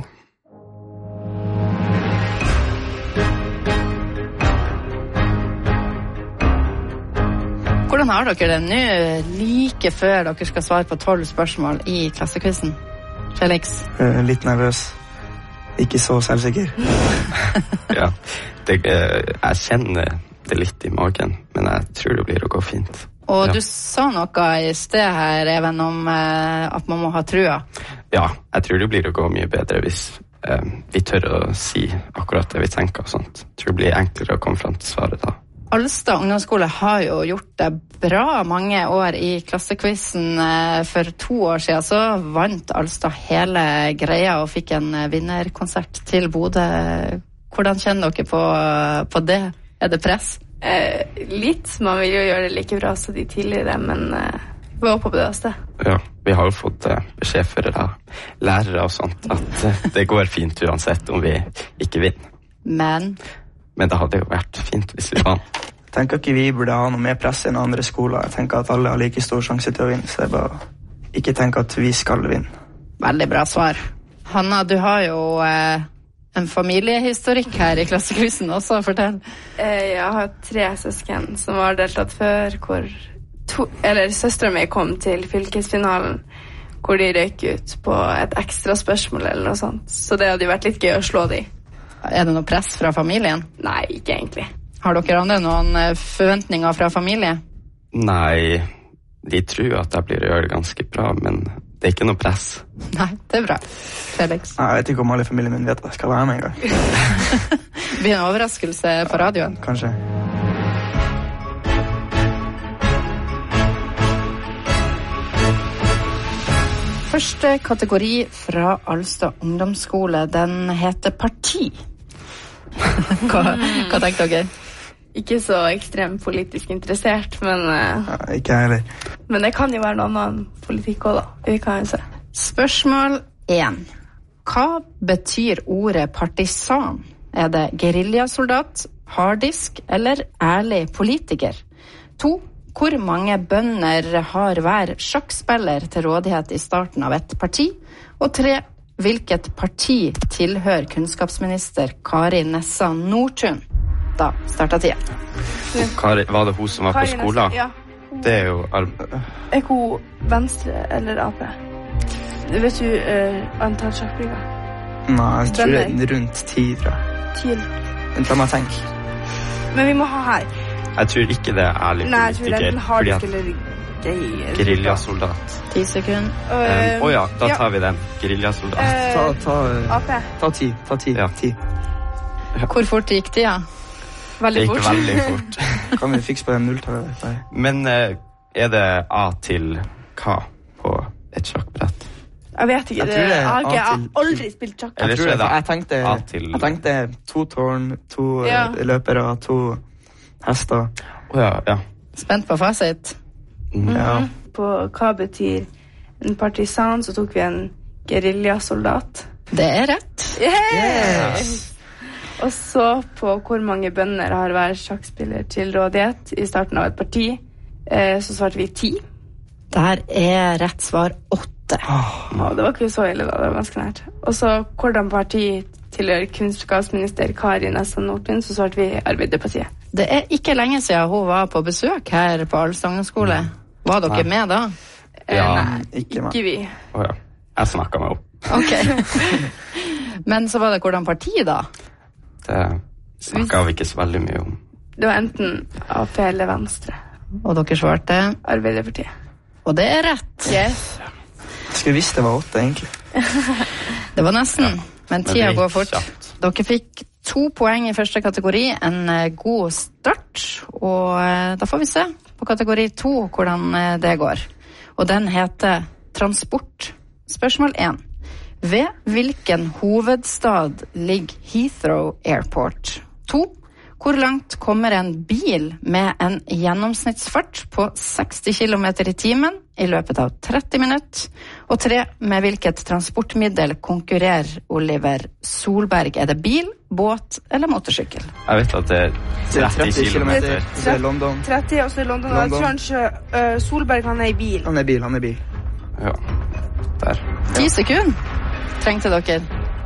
Hvordan har dere det nå, like før dere skal svare på 12 spørsmål i klassekvissen? Felix? Litt nervøs. Ikke så selvsikker. Ja, jeg kjenner det litt i magen, men jeg tror det blir å gå fint. Og du sa noe i sted her, Even, om at man må ha trua. Ja, jeg tror det blir å gå mye bedre hvis vi tør å si akkurat det vi tenker og sånt. Jeg tror det blir enklere å komme frem til svaret da. Alstad ungdomsskole har jo gjort det bra mange år i klassekvissen. For 2 år siden så vant Alstad hele greia og fikk en vinnerkonsert til Bodø. Hvordan kjenner dere på det? Er det press? Litt. Man vil jo gjøre det like bra som de tidligere, men vi håper på det beste. Ja, vi har jo fått beskjed for lærere og sånt at det går fint uansett om vi ikke vinner. Men det hadde jo vært fint hvis vi vant. Jeg tenker ikke vi burde ha noe mer press enn andre skoler. Jeg tenker at alle har like stor sjanse til å vinne, så jeg bare ikke tenker at vi skal vinne. Veldig bra svar. Hanna, du har jo en familiehistorikk her i klassekvissen også, fortell. Jeg har 3 søsken som har deltatt før, søsteren min kom til fylkesfinalen, hvor de røyk ut på et ekstra spørsmål eller noe sånt. Så det hadde vært litt gøy å slå de. Er det noe press fra familien? Nei, ikke egentlig. Har dere andre noen forventninger fra familie? Nei, de tror at jeg blir å gjøre det ganske bra, men det er ikke noe press. Nei, det er bra. Felix? Nei, jeg vet ikke om alle i familien min vet at jeg skal være med en gang. Blir det en overraskelse på radioen? Kanskje. Første kategori fra Alstad ungdomsskole, den heter parti. Hva tenker dere? Ikke så ekstremt politisk interessert, men ikke heller. Men det kan jo være noen annen politikk også da. Vi kan jo se. Spørsmål 1. Hva betyr ordet partisan? Er det guerrillasoldat, harddisk eller ærlig politiker? 2. Hvor mange bønder har hver sjakkspiller til rådighet i starten av et parti? Og 3. Hvilket parti tilhører kunnskapsminister Kari Nessa Nordtun? Da starter tida. Kari, var det hun som var på skolen? Ja. Det er jo... Er hun Venstre eller AP? Vet du antall sjakkbrikker? Nei, jeg tror det er rundt 10, tror jeg. 10? La meg tenke. Men vi må ha her. Jeg tror ikke det er ærlig politiker. Nei, jeg tror det er enten harddisk eller Geriljasoldat. 10 sekunder. Ja, da tar vi den. Geriljasoldat. Ta 10. Ja. 10. Hvor fort gikk det, ja? Veldig fort. Veldig fort. Kan vi fikse på den nulltallet? Men er det A til K på et sjakkbrett? Jeg vet ikke. Jeg har aldri spilt sjakk. Jeg tenkte 2 tårn, 2 løpere, 2 hester. Ja. Spent på fasit? Ja. På hva betyr en partisan, så tok vi en geriljasoldat. Det er rett. Yes! Og så på hvor mange bønder har hver sjakkspiller til rådighet i starten av et parti, så svarte vi 10. Der er rett svar 8. Det var ikke så ille da, det var ganske nært. Og så hvordan parti tilhører kunnskapsminister Kari Nessa Nordtun, så svarte vi Arbeiderpartiet. Det er ikke lenge siden hun var på besøk her på Alstangen skole. Var dere med da? Nei, ikke vi. Jeg snakket meg opp. Ok. Men så var det hvordan parti da? Det snakket vi ikke så veldig mye om. Det var enten AP eller Venstre. Og dere svarte? Arbeiderpartiet. Og det er rett. Yes. Jeg skulle visst det var 8 egentlig. Det var nesten, men tida går fort. Dere fikk 2 poeng i første kategori, en god start, og da får vi se på kategori 2 hvordan det går. Og den heter transport. Spørsmål 1. Ved hvilken hovedstad ligger Heathrow Airport? 2. Hvor langt kommer en bil med en gjennomsnittsfart på 60 km i timen i løpet av 30 minutter? Og 3. Med hvilket transportmiddel konkurrerer Oliver Solberg? Er det bil, båt eller motorsykkel? Jeg vet at det er 30 km. Det er London. 30, og så er London. Og kanskje Solberg, han er i bil. Han er bil. Ja, der. 10 sekunder trengte dere.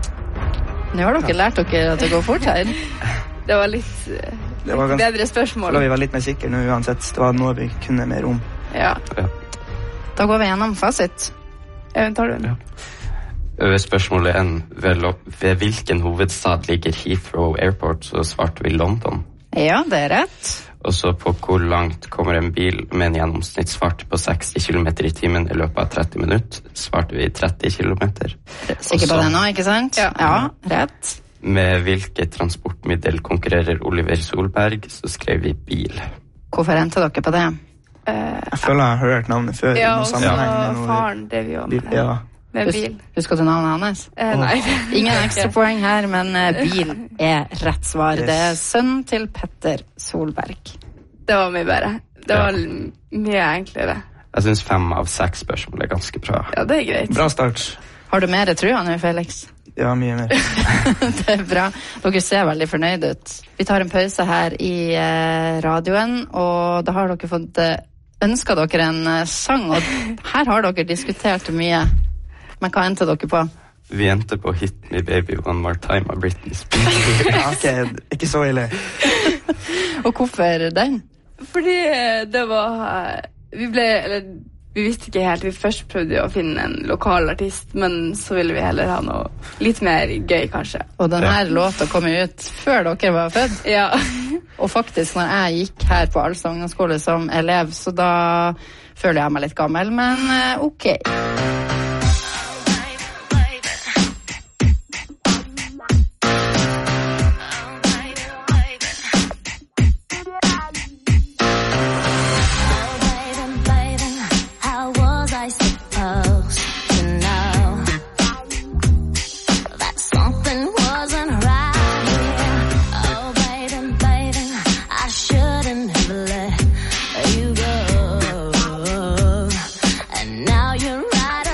Nå har dere lært dere at det går fort her. Det var litt bedre spørsmål. Da vi var litt mer sikre nå uansett. Det var noe vi kunne mer om. Ja. Da går vi gjennom fasit. Tar du den? Spørsmålet 1. Ved hvilken hovedstad ligger Heathrow Airport? Så svarte vi London. Ja, det er rett. Og så på hvor langt kommer en bil med en gjennomsnittsfart på 60 km i timen i løpet av 30 minutter? Svarte vi 30 km. Sikker på det nå, ikke sant? Ja, rett. Med hvilket transportmiddel konkurrerer Oliver Solberg, så skrev vi bil. Hvorfor endte dere på det? Jeg føler jeg har hørt navnet før. Ja, og så faren drev jo med bil. Husker du navnet hans? Nei. Ingen ekstra poeng her, men bil er rett svar. Yes. Det er sønnen til Petter Solberg. Det var mye bedre. Det var mye enklere. Jeg synes 5 av 6 spørsmål er ganske bra. Ja, det er greit. Bra start. Har du mer trua nå, Felix? Ja, mye mer. Det er bra. Dere ser veldig fornøyd ut. Vi tar en pause her i radioen, og da har dere fått ønsket dere en sang, og her har dere diskutert mye. Men hva endte dere på? Vi endte på Hit Me Baby One More Time av Britney Spears. Ok, ikke så ille. Og hvorfor den? Fordi det var... Vi visste ikke helt. Vi først prøvde å finne en lokal artist, men så ville vi heller ha noe litt mer gøy, kanskje. Og denne låta kom ut før dere var født. Ja. Og faktisk, når jeg gikk her på Alstad ungdomsskole som elev, så da føler jeg meg litt gammel, men ok. Now you're right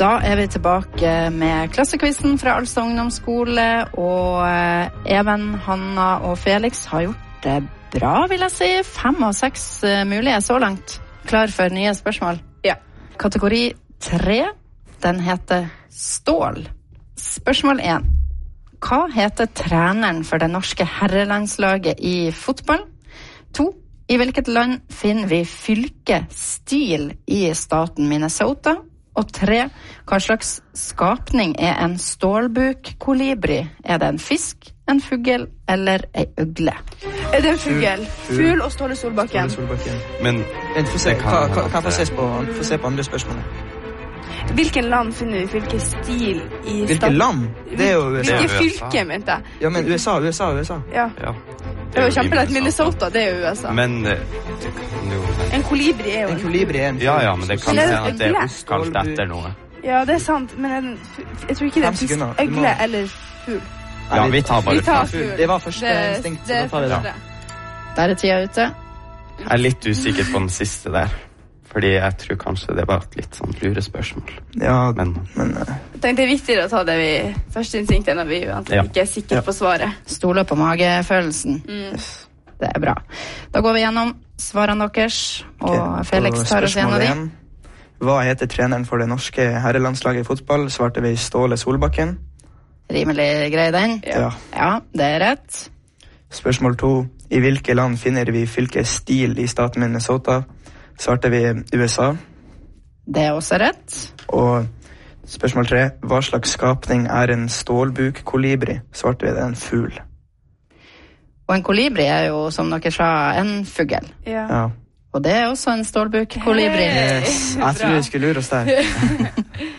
Da vi tilbake med klassekvisten fra Alstad ungdomsskole, og Even, Hanna og Felix har gjort det bra, vil jeg si. 5 av 6 mulige så langt. Klar for nye spørsmål? Ja. Kategori 3, den heter stål. Spørsmål 1. Hva heter treneren for det norske herrelandslaget i fotball? 2. I hvilket land finner vi fylket Stil i staten Minnesota? Og 3. Hva slags skapning en stålbuk-kolibri? Det en fisk, en fugl eller en øgle? Det en fugl? Fugl og Ståle Solbakken. Men få se på andre spørsmål. Hvilken land finner vi fylket Stil i staten? Hvilket land? Det jo USA. Hvilket fylke, mente jeg. Ja, men USA. Ja. Det var kjempelett. Minnesota, det jo USA. Men en kolibri jo en kolibri en ja, men det kan hende at det oppkalt etter noe. Ja, det sant, men jeg tror ikke det en fisk, øgle eller fugl. Ja, vi tar bare fugl. Det var første instinkt, så da tar vi det. Der tida ute. Jeg litt usikker på den siste der. Fordi jeg tror kanskje det var et litt sånn lurespørsmål. Ja, men jeg tenkte det viktigere å ta det vi første instinkt enn at vi ikke sikre på svaret. Stoler på magefølelsen. Det bra. Da går vi gjennom svarene deres, og Felix tar oss gjennom de. Hva heter treneren for det norske herrelandslaget i fotball? Svarte vi Ståle Solbakken. Rimelig grei den. Ja, det rett. Spørsmål 2. I hvilke land finner vi fylket Stil i staten Minnesota? Svarte vi USA. Det også rett. Og spørsmål 3. Hva slags skapning en stålbuk-kolibri? Svarte vi det en fugl. Og en kolibri jo, som dere sa, en fugl. Ja. Og det også en stålbuk-kolibri. Yes. Jeg tror vi skulle lure oss der.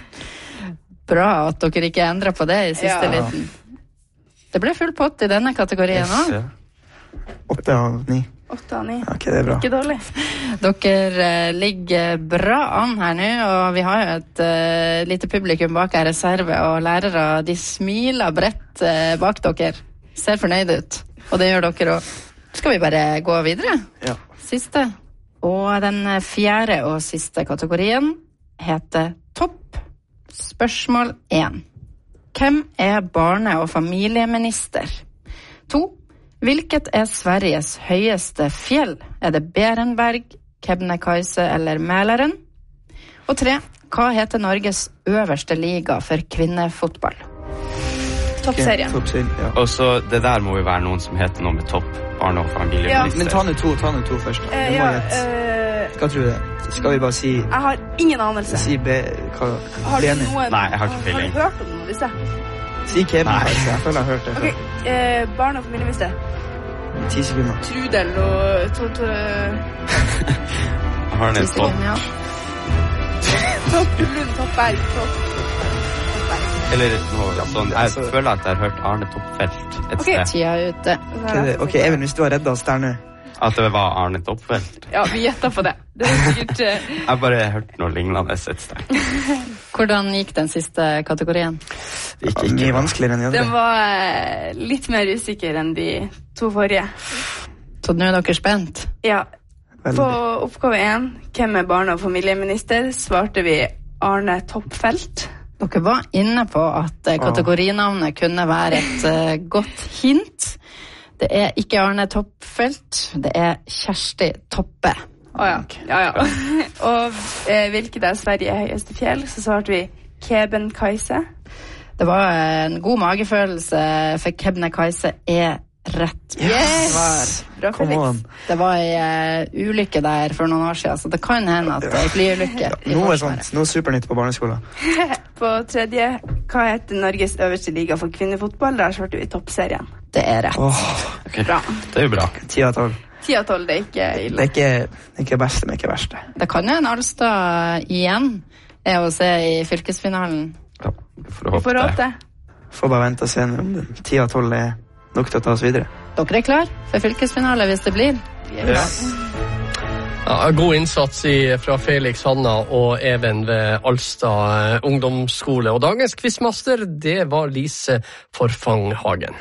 Bra at dere ikke endret på det i siste liten. Det ble full pott i denne kategorien også. 8 av 9. 8 av 9. Ok, det bra. Ikke dårlig. Dere ligger bra an her nå, og vi har jo et lite publikum bak her, reserve, og lærere, de smiler bredt bak dere. Ser fornøyd ut. Og det gjør dere også. Skal vi bare gå videre? Ja. Siste. Og den 4. og siste kategorien heter topp. Spørsmål 1. Hvem barne- og familieminister? 2. Hvilket Sveriges høyeste fjell? Det Berenberg, Kebnekaise eller Mälaren? Og 3. Hva heter Norges øverste liga for kvinnefotball? Toppserien. Ja. Og så det der må jo være noen som heter noe med topp barne- og familieminister. Men ta nå to først. Hva tror du det? Skal vi bare si... Jeg har ingen anelse. Si har du noen... Nei, jeg har ikke feeling. Har du hørt om noen av disse? Si Kebnekaise. Jeg føler jeg har hørt det. Ok, barne- og familieminister. 10 sekunder. Trudel og... Har den en topp? Topp Lund, Topp Berg, Topp... Eller noe sånn. Jeg føler at jeg har hørt Arne Toppfeldt et sted. Tida ute. Ok, Even, hvis du har reddet oss der nå. At det var Arne Toppfeldt. Ja, vi gjettet på det. Det sikkert... Jeg bare hørt noe lignende et sted. Hvordan gikk den siste kategorien? Det gikk mye vanskeligere enn de andre. Den var litt mer usikker enn de 2 forrige. Så nå dere spent? Ja. På oppgave 1, hvem barne- og familieminister, svarte vi Arne Toppfeldt. Dere var inne på at kategorinavnet kunne være et godt hint. Det ikke Arne Toppfeldt, det Kjersti Toppe. Ja. Og hvilket Sverige høyeste fjell, så svarte vi Kebnekaise. Det var en god magefølelse, for Kebnekaise rett svar. Bra, Felix. Det var en ulykke der for noen år siden, så det kan hende at det flyulykke. Noe supernytt på barneskolen. På 3. Hva heter Norges øverste liga for kvinnefotball? Der svarte vi toppserien. Det rett. Okay. Bra. Det jo bra. 10 av 12. 10 av 12, det ikke ille. Det ikke beste, men ikke verste. Det kan jo en Alstad igjen å se i fylkesfinalen. Ja, vi får håpe det. Får bare vente og se om 10 av 12 nok til å ta oss videre. Dere klar for fylkesfinale hvis det blir? Ja. God innsats fra Felix, Hanna og Even ved Alstad ungdomsskole. Og dagens quizmaster, det var Lise Forfang Hagen.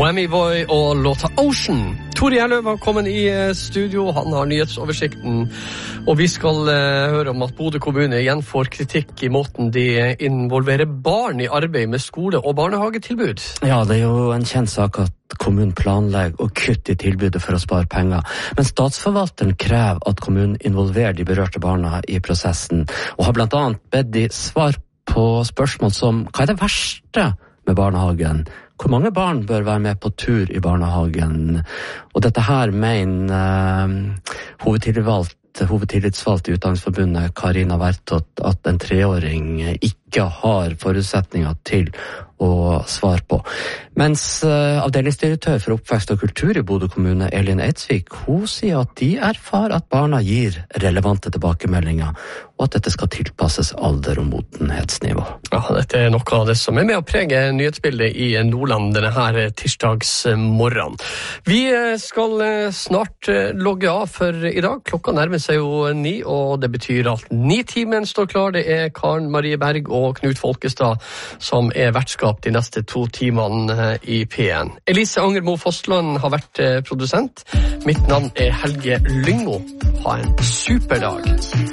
Lemmy Boy og låta Ocean. Tore Gjerløv har kommet i studio, han har nyhetsoversikten, og vi skal høre om at Bodø kommune igjen får kritikk i måten de involverer barn i arbeid med skole- og barnehagetilbud. Ja, det er jo en kjent sak at kommunen planlegger å kutte i tilbudet for å spare penger, men statsforvalteren krever at kommunen involverer de berørte barna i prosessen, og har blant annet bedt de svar på spørsmål som hva er det verste med barnehagen? Hvor mange barn bør være med på tur i barnehagen? Og dette her mener hovedtillitsvalgt i Utdanningsforbundet Karina Vertot at en 3-åring ikke har forutsetninger til å svare på. Mens avdelingsdirektør for oppvekst og kultur i Bodø kommune, Elin Eidsvik, hun sier at de erfarer at barna gir relevante tilbakemeldinger, og at dette skal tilpasses alder og modenhetsnivå. Ja, dette er noe av det som er med å prege nyhetsbildet i Nordland denne her tirsdagsmorgen. Vi skal snart logge av for i dag. Klokka nærmer seg jo 9, og det betyr at 9-timen står klar. Det er Karen Marie Berg og Knut Folkestad som er vertskap de neste 2 timene i P1. Elise Angermo Fossland har vært produsent. Mitt navn er Helge Lyngmo. Ha en super dag.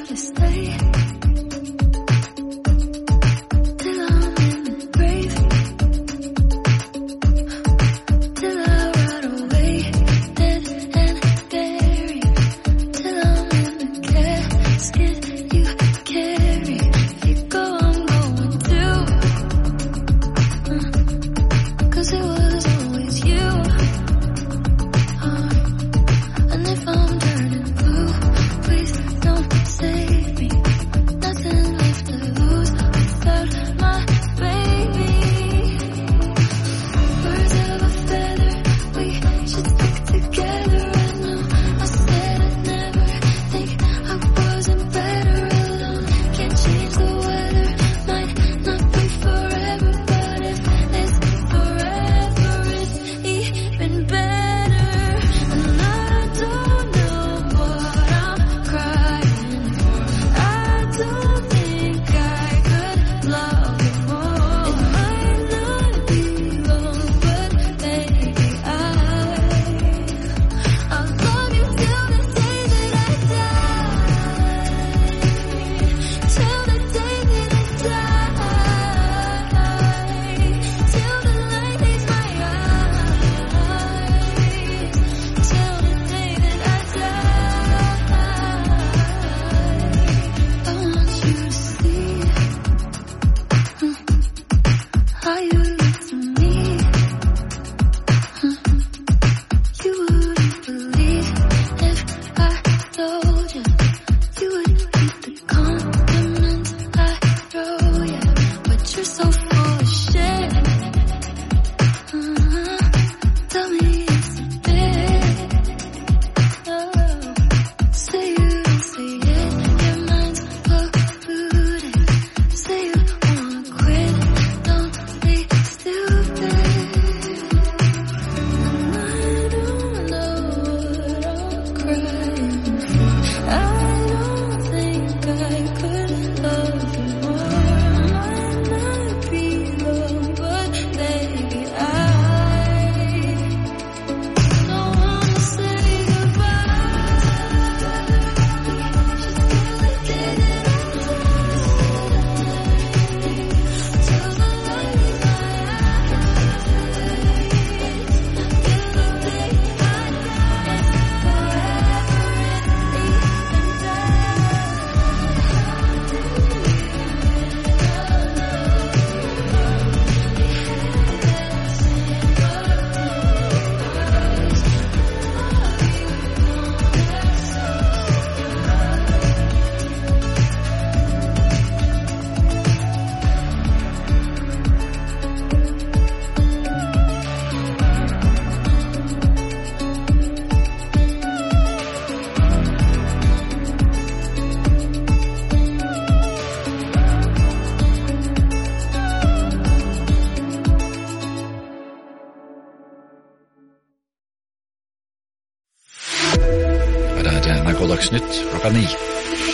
Dagsnytt klokka 9.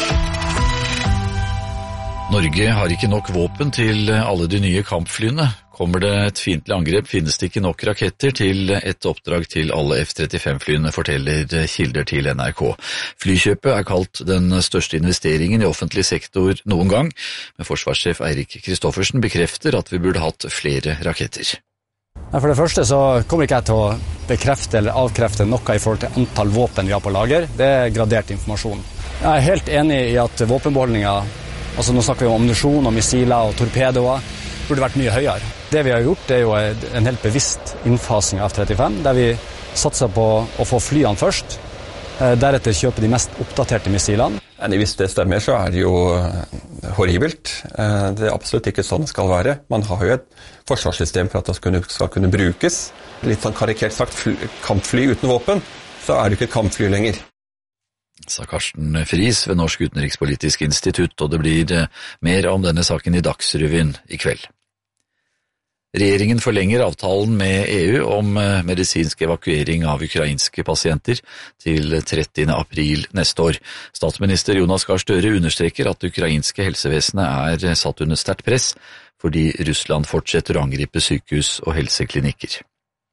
Norge har ikke nok våpen til alle de nye kampflyene, Kommer det et fiendtlig angrep, finnes det ikke nok raketter til et oppdrag til alle F-35-flyene, forteller kilder til NRK. Flykjøpet er kalt den største investeringen i offentlig sektor noen gang, men forsvarssjef Eirik Kristoffersen bekrefter at vi burde hatt flere raketter. For det første så kommer ikke jeg til å bekrefte eller avkrefte noe i forhold til antall våpen vi har på lager. Det er gradert informasjon. Jeg er helt enig i at våpenbeholdninger, altså nå snakker vi om ammunisjon og missiler og torpedoer, burde vært mye høyere. Det vi har gjort er jo en helt bevisst innfasing av F-35, der vi satser på å få flyene først, deretter kjøpe de mest oppdaterte missilene. Hvis det stemmer, så er det jo horribelt. Det er absolutt ikke sånn det skal være. Man har jo et forsvarssystem for at det skal kunne brukes. Litt sånn karikert sagt, kampfly uten våpen, så er det ikke et kampfly lenger. Sa Karsten Friis ved Norsk Utenrikspolitisk Institutt, og det blir mer om denne saken i Dagsrevyen i kveld. Regjeringen forlenger avtalen med EU om medisinsk evakuering av ukrainske pasienter til 30. april neste år. Statsminister Jonas Gahr Støre understreker at det ukrainske helsevesenet er satt under sterkt press fordi Russland fortsetter å angripe sykehus og helseklinikker.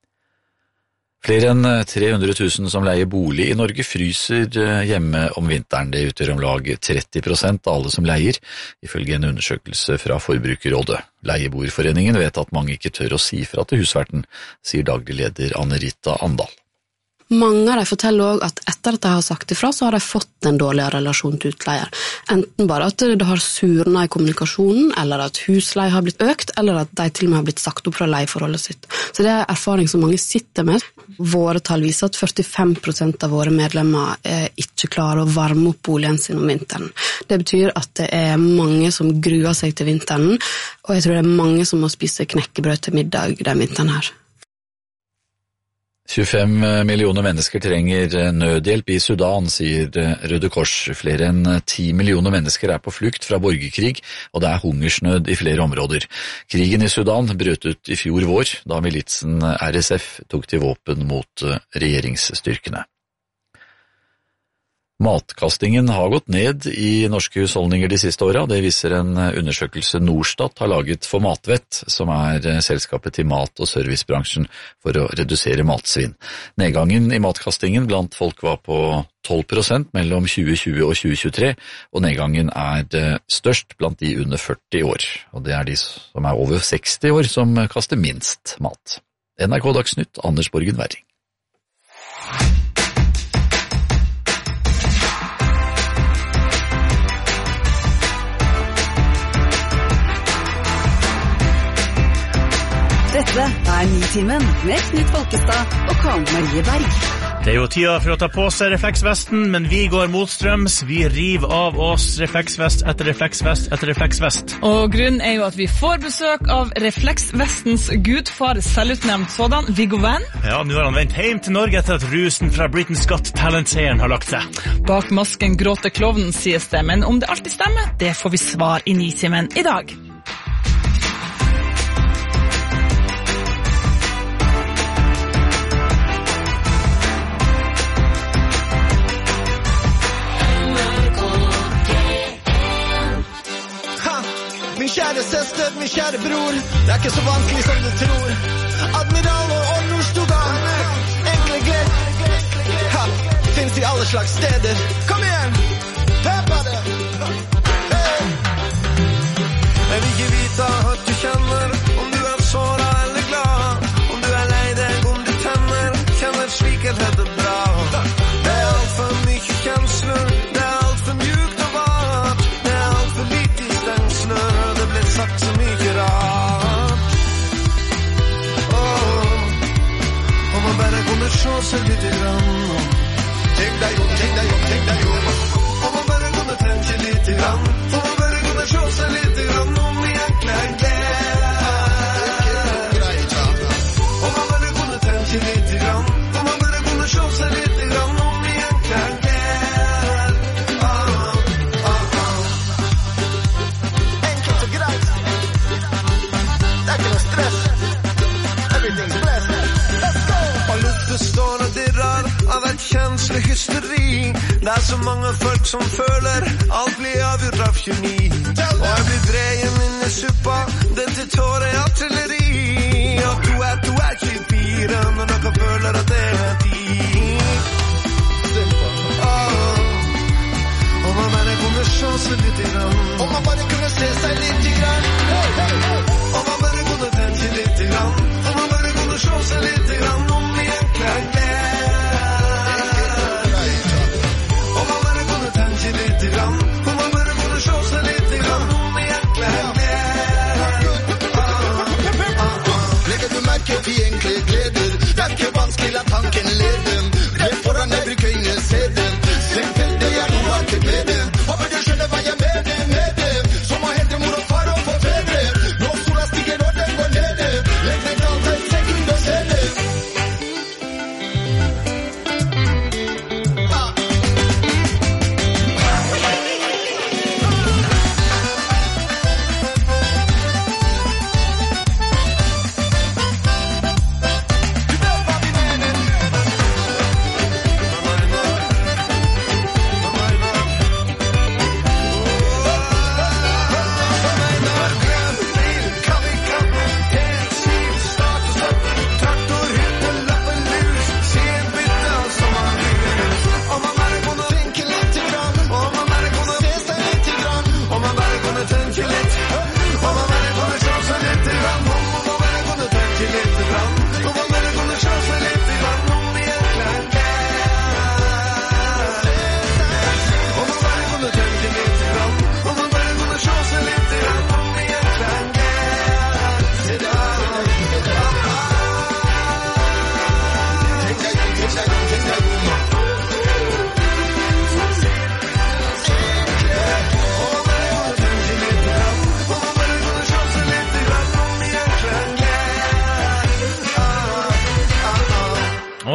Flere enn 300 000 som leier bolig i Norge fryser hjemme om vinteren. Det utgjør om lag 30% av alle som leier, ifølge en undersøkelse fra Forbrukerrådet. Leieboerforeningen vet at mange ikke tør å si fra til husverten, sier daglig leder Anne-Rita Andal. Mange av dem forteller også at etter at de har sagt ifra, så har de fått en dårligere relasjon til utleier. Enten bare at det har surnet i kommunikasjonen, eller at husleie har blitt økt, eller at de til og med har blitt sagt opp fra leieforholdet sitt. Så det er erfaring som mange sitter med. Våre tall viser at 45% av våre medlemmer ikke klarer å varme opp boligen sin om vinteren. Det betyr at det er mange som gruer seg til vinteren, og jeg tror det er mange som må spise knekkebrød til middag den vinteren her. 25 millioner mennesker trenger nødhjelp i Sudan, sier Røde Kors. Flere enn 10 millioner mennesker er på flukt fra borgerkrig, og det er hungersnød i flere områder. Krigen i Sudan brøt ut i fjor vår, da militsen RSF tok til våpen mot regjeringsstyrkene. Matkastingen har gått ned i norske husholdninger de siste årene. Det viser en undersøkelse Norstat har laget for Matvett, som er selskapet til mat- og servicebransjen for å redusere matsvinn. Nedgangen i matkastingen blant folk var på 12% mellom 2020 og 2023, og nedgangen er størst blant de under 40 år. Og det er de som er over 60 år som kaster minst mat. NRK Dagsnytt, Anders Borgen Werring. Dette er Nitimen med Knut Folkestad og Karen Marie Berg. Det er jo tida for å ta på seg refleksvesten, men vi går motstrøms. Vi river av oss refleksvest etter refleksvest etter refleksvest. Og grunnen er jo at vi får besøk av refleksvestens gudfar, selvutnevnt sådan, Viggo Venn. Ja, nå har han vendt hjem til Norge etter at rusen fra Britain's Got Talent-seieren har lagt seg. Bak masken gråter klovnen, sies det, men om det alltid stemmer, det får vi svar i Nitimen i dag. Min kjære søster, min kjære bror, det er ikke så vanskelig som du tror. Admiraler og Nordstogan, enkle grep, finnes i alle slags steder. Kom igjen, hør på det! Jeg vil ikke vite at du kjenner, om du er såret eller glad. Om du er lei deg, om du kjenner slik at det er bra. Det er alt for mye kjensler, det er alt for mjukt og vart. Det er alt for lite i stengsler. Sagt så mye rart. Om man bare kunne se seg litt grann. Tenk deg om. Om man bare kunne tenke litt grann. Om man bare kunne se seg litt grann om vi egentlig greit. Om man bare kunne tenke litt grann. Om man bare kunne se seg litt grann om vi egentlig står og dirrar av et kjenslig hysteri. Det er så mange folk som føler alt blir avgjort av kjemi. Og jeg blir dreien inn i suppa, dette tårer artilleri.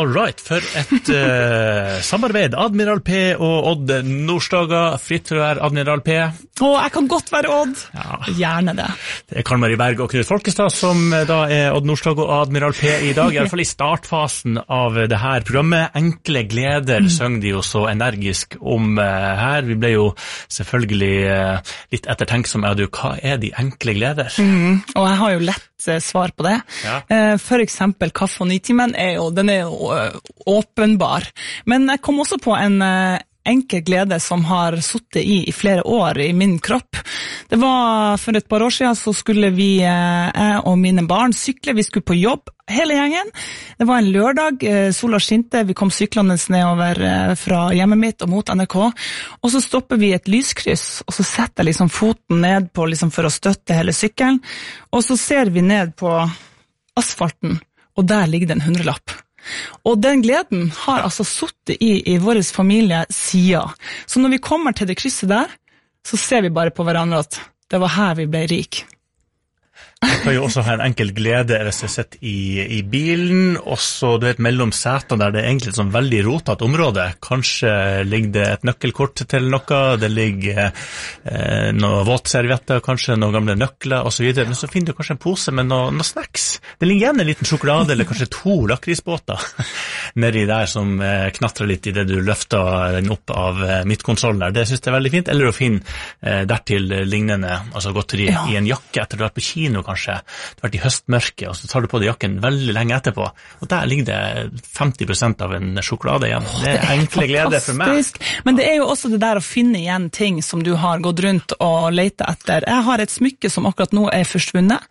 All right, for et samarbeid. Admiral P og Odd Nordstoga. Fritt for å være Admiral P. Jeg kan godt være Odd. Ja. Gjerne det. Det er Karl Marie Berg og Knut Folkestad som da er Odd Nordstoga og Admiral P i dag. I hvert fall i startfasen av det her programmet. Enkle gleder søng de jo så energisk om her. Vi ble jo selvfølgelig litt ettertenksomme. Hva er de enkle gleder? Og jeg har jo lett svar på det. Ja. For eksempel kaffe og nitimen den er jo åpenbar. Men jeg kom også på en enkel glede som har suttet i flere år i min kropp. Det var for et par år siden så skulle jeg og mine barn sykle. Vi skulle på jobb, hele gjengen. Det var en lørdag, sola skinte, vi kom syklende nedover fra hjemmet mitt og mot NRK, og så stopper vi et lyskryss, og så setter jeg liksom foten ned på liksom for å støtte hele sykkelen, og så ser vi ned på asfalten, og der ligger det en 100-lapp. Og den gleden har altså suttet i vår familie siden. Så når vi kommer til det krysset der, så ser vi bare på hverandre at det var her vi ble rik. Jeg kan jo også ha en enkel glede hvis jeg sitter i bilen, og så mellom setene der det er egentlig et sånn veldig rotet område. Kanskje ligger det et nøkkelkort til noe, det ligger noen våtservietter, kanskje noen gamle nøkler og så videre. Men så finner du kanskje en pose med noen snacks. Det ligger igjen en liten sjokolade eller kanskje 2 lakrisbåter nedi der som knatrer litt i det du løfter den opp av midtkonsollen der. Det synes jeg er veldig fint. Eller å finne dertil lignende, altså godteri i en jakke etter du har vært på kino kanskje. Du har vært i høstmørket, og så tar du på deg jakken veldig lenge etterpå. Og der ligger det 50% av en sjokolade igjen. Det er enkle glede for meg. Men det er jo også det der å finne igjen ting som du har gått rundt og lete etter. Jeg har et smykke som akkurat nå er forsvunnet.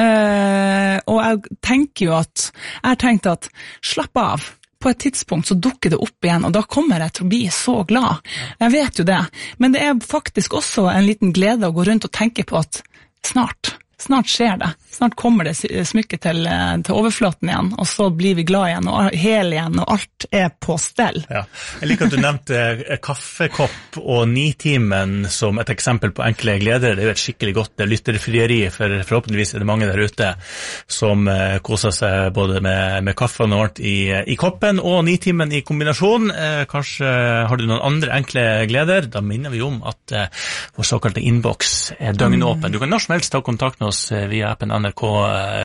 Og jeg tenker jo at slapp av. På et tidspunkt så dukker det opp igjen, og da kommer jeg til å bli så glad. Jeg vet jo det. Men det er faktisk også en liten glede å gå rundt og tenke på at snart skjer det. Snart kommer det smykket til overflaten igjen, og så blir vi glad igjen, og hel igjen, og alt er på stell. Ja. Jeg liker at du nevnte kaffekopp og nitimen som et eksempel på enkle gleder. Det er jo et skikkelig godt lytterfrieri, for forhåpentligvis er det mange der ute som koser seg både med kaffen og varmt i koppen, og nitimen i kombinasjon. Kanskje har du noen andre enkle gleder? Da minner vi om at vår såkalte inbox er døgnåpen. Du kan når som helst ta kontakt med oss via appen NRK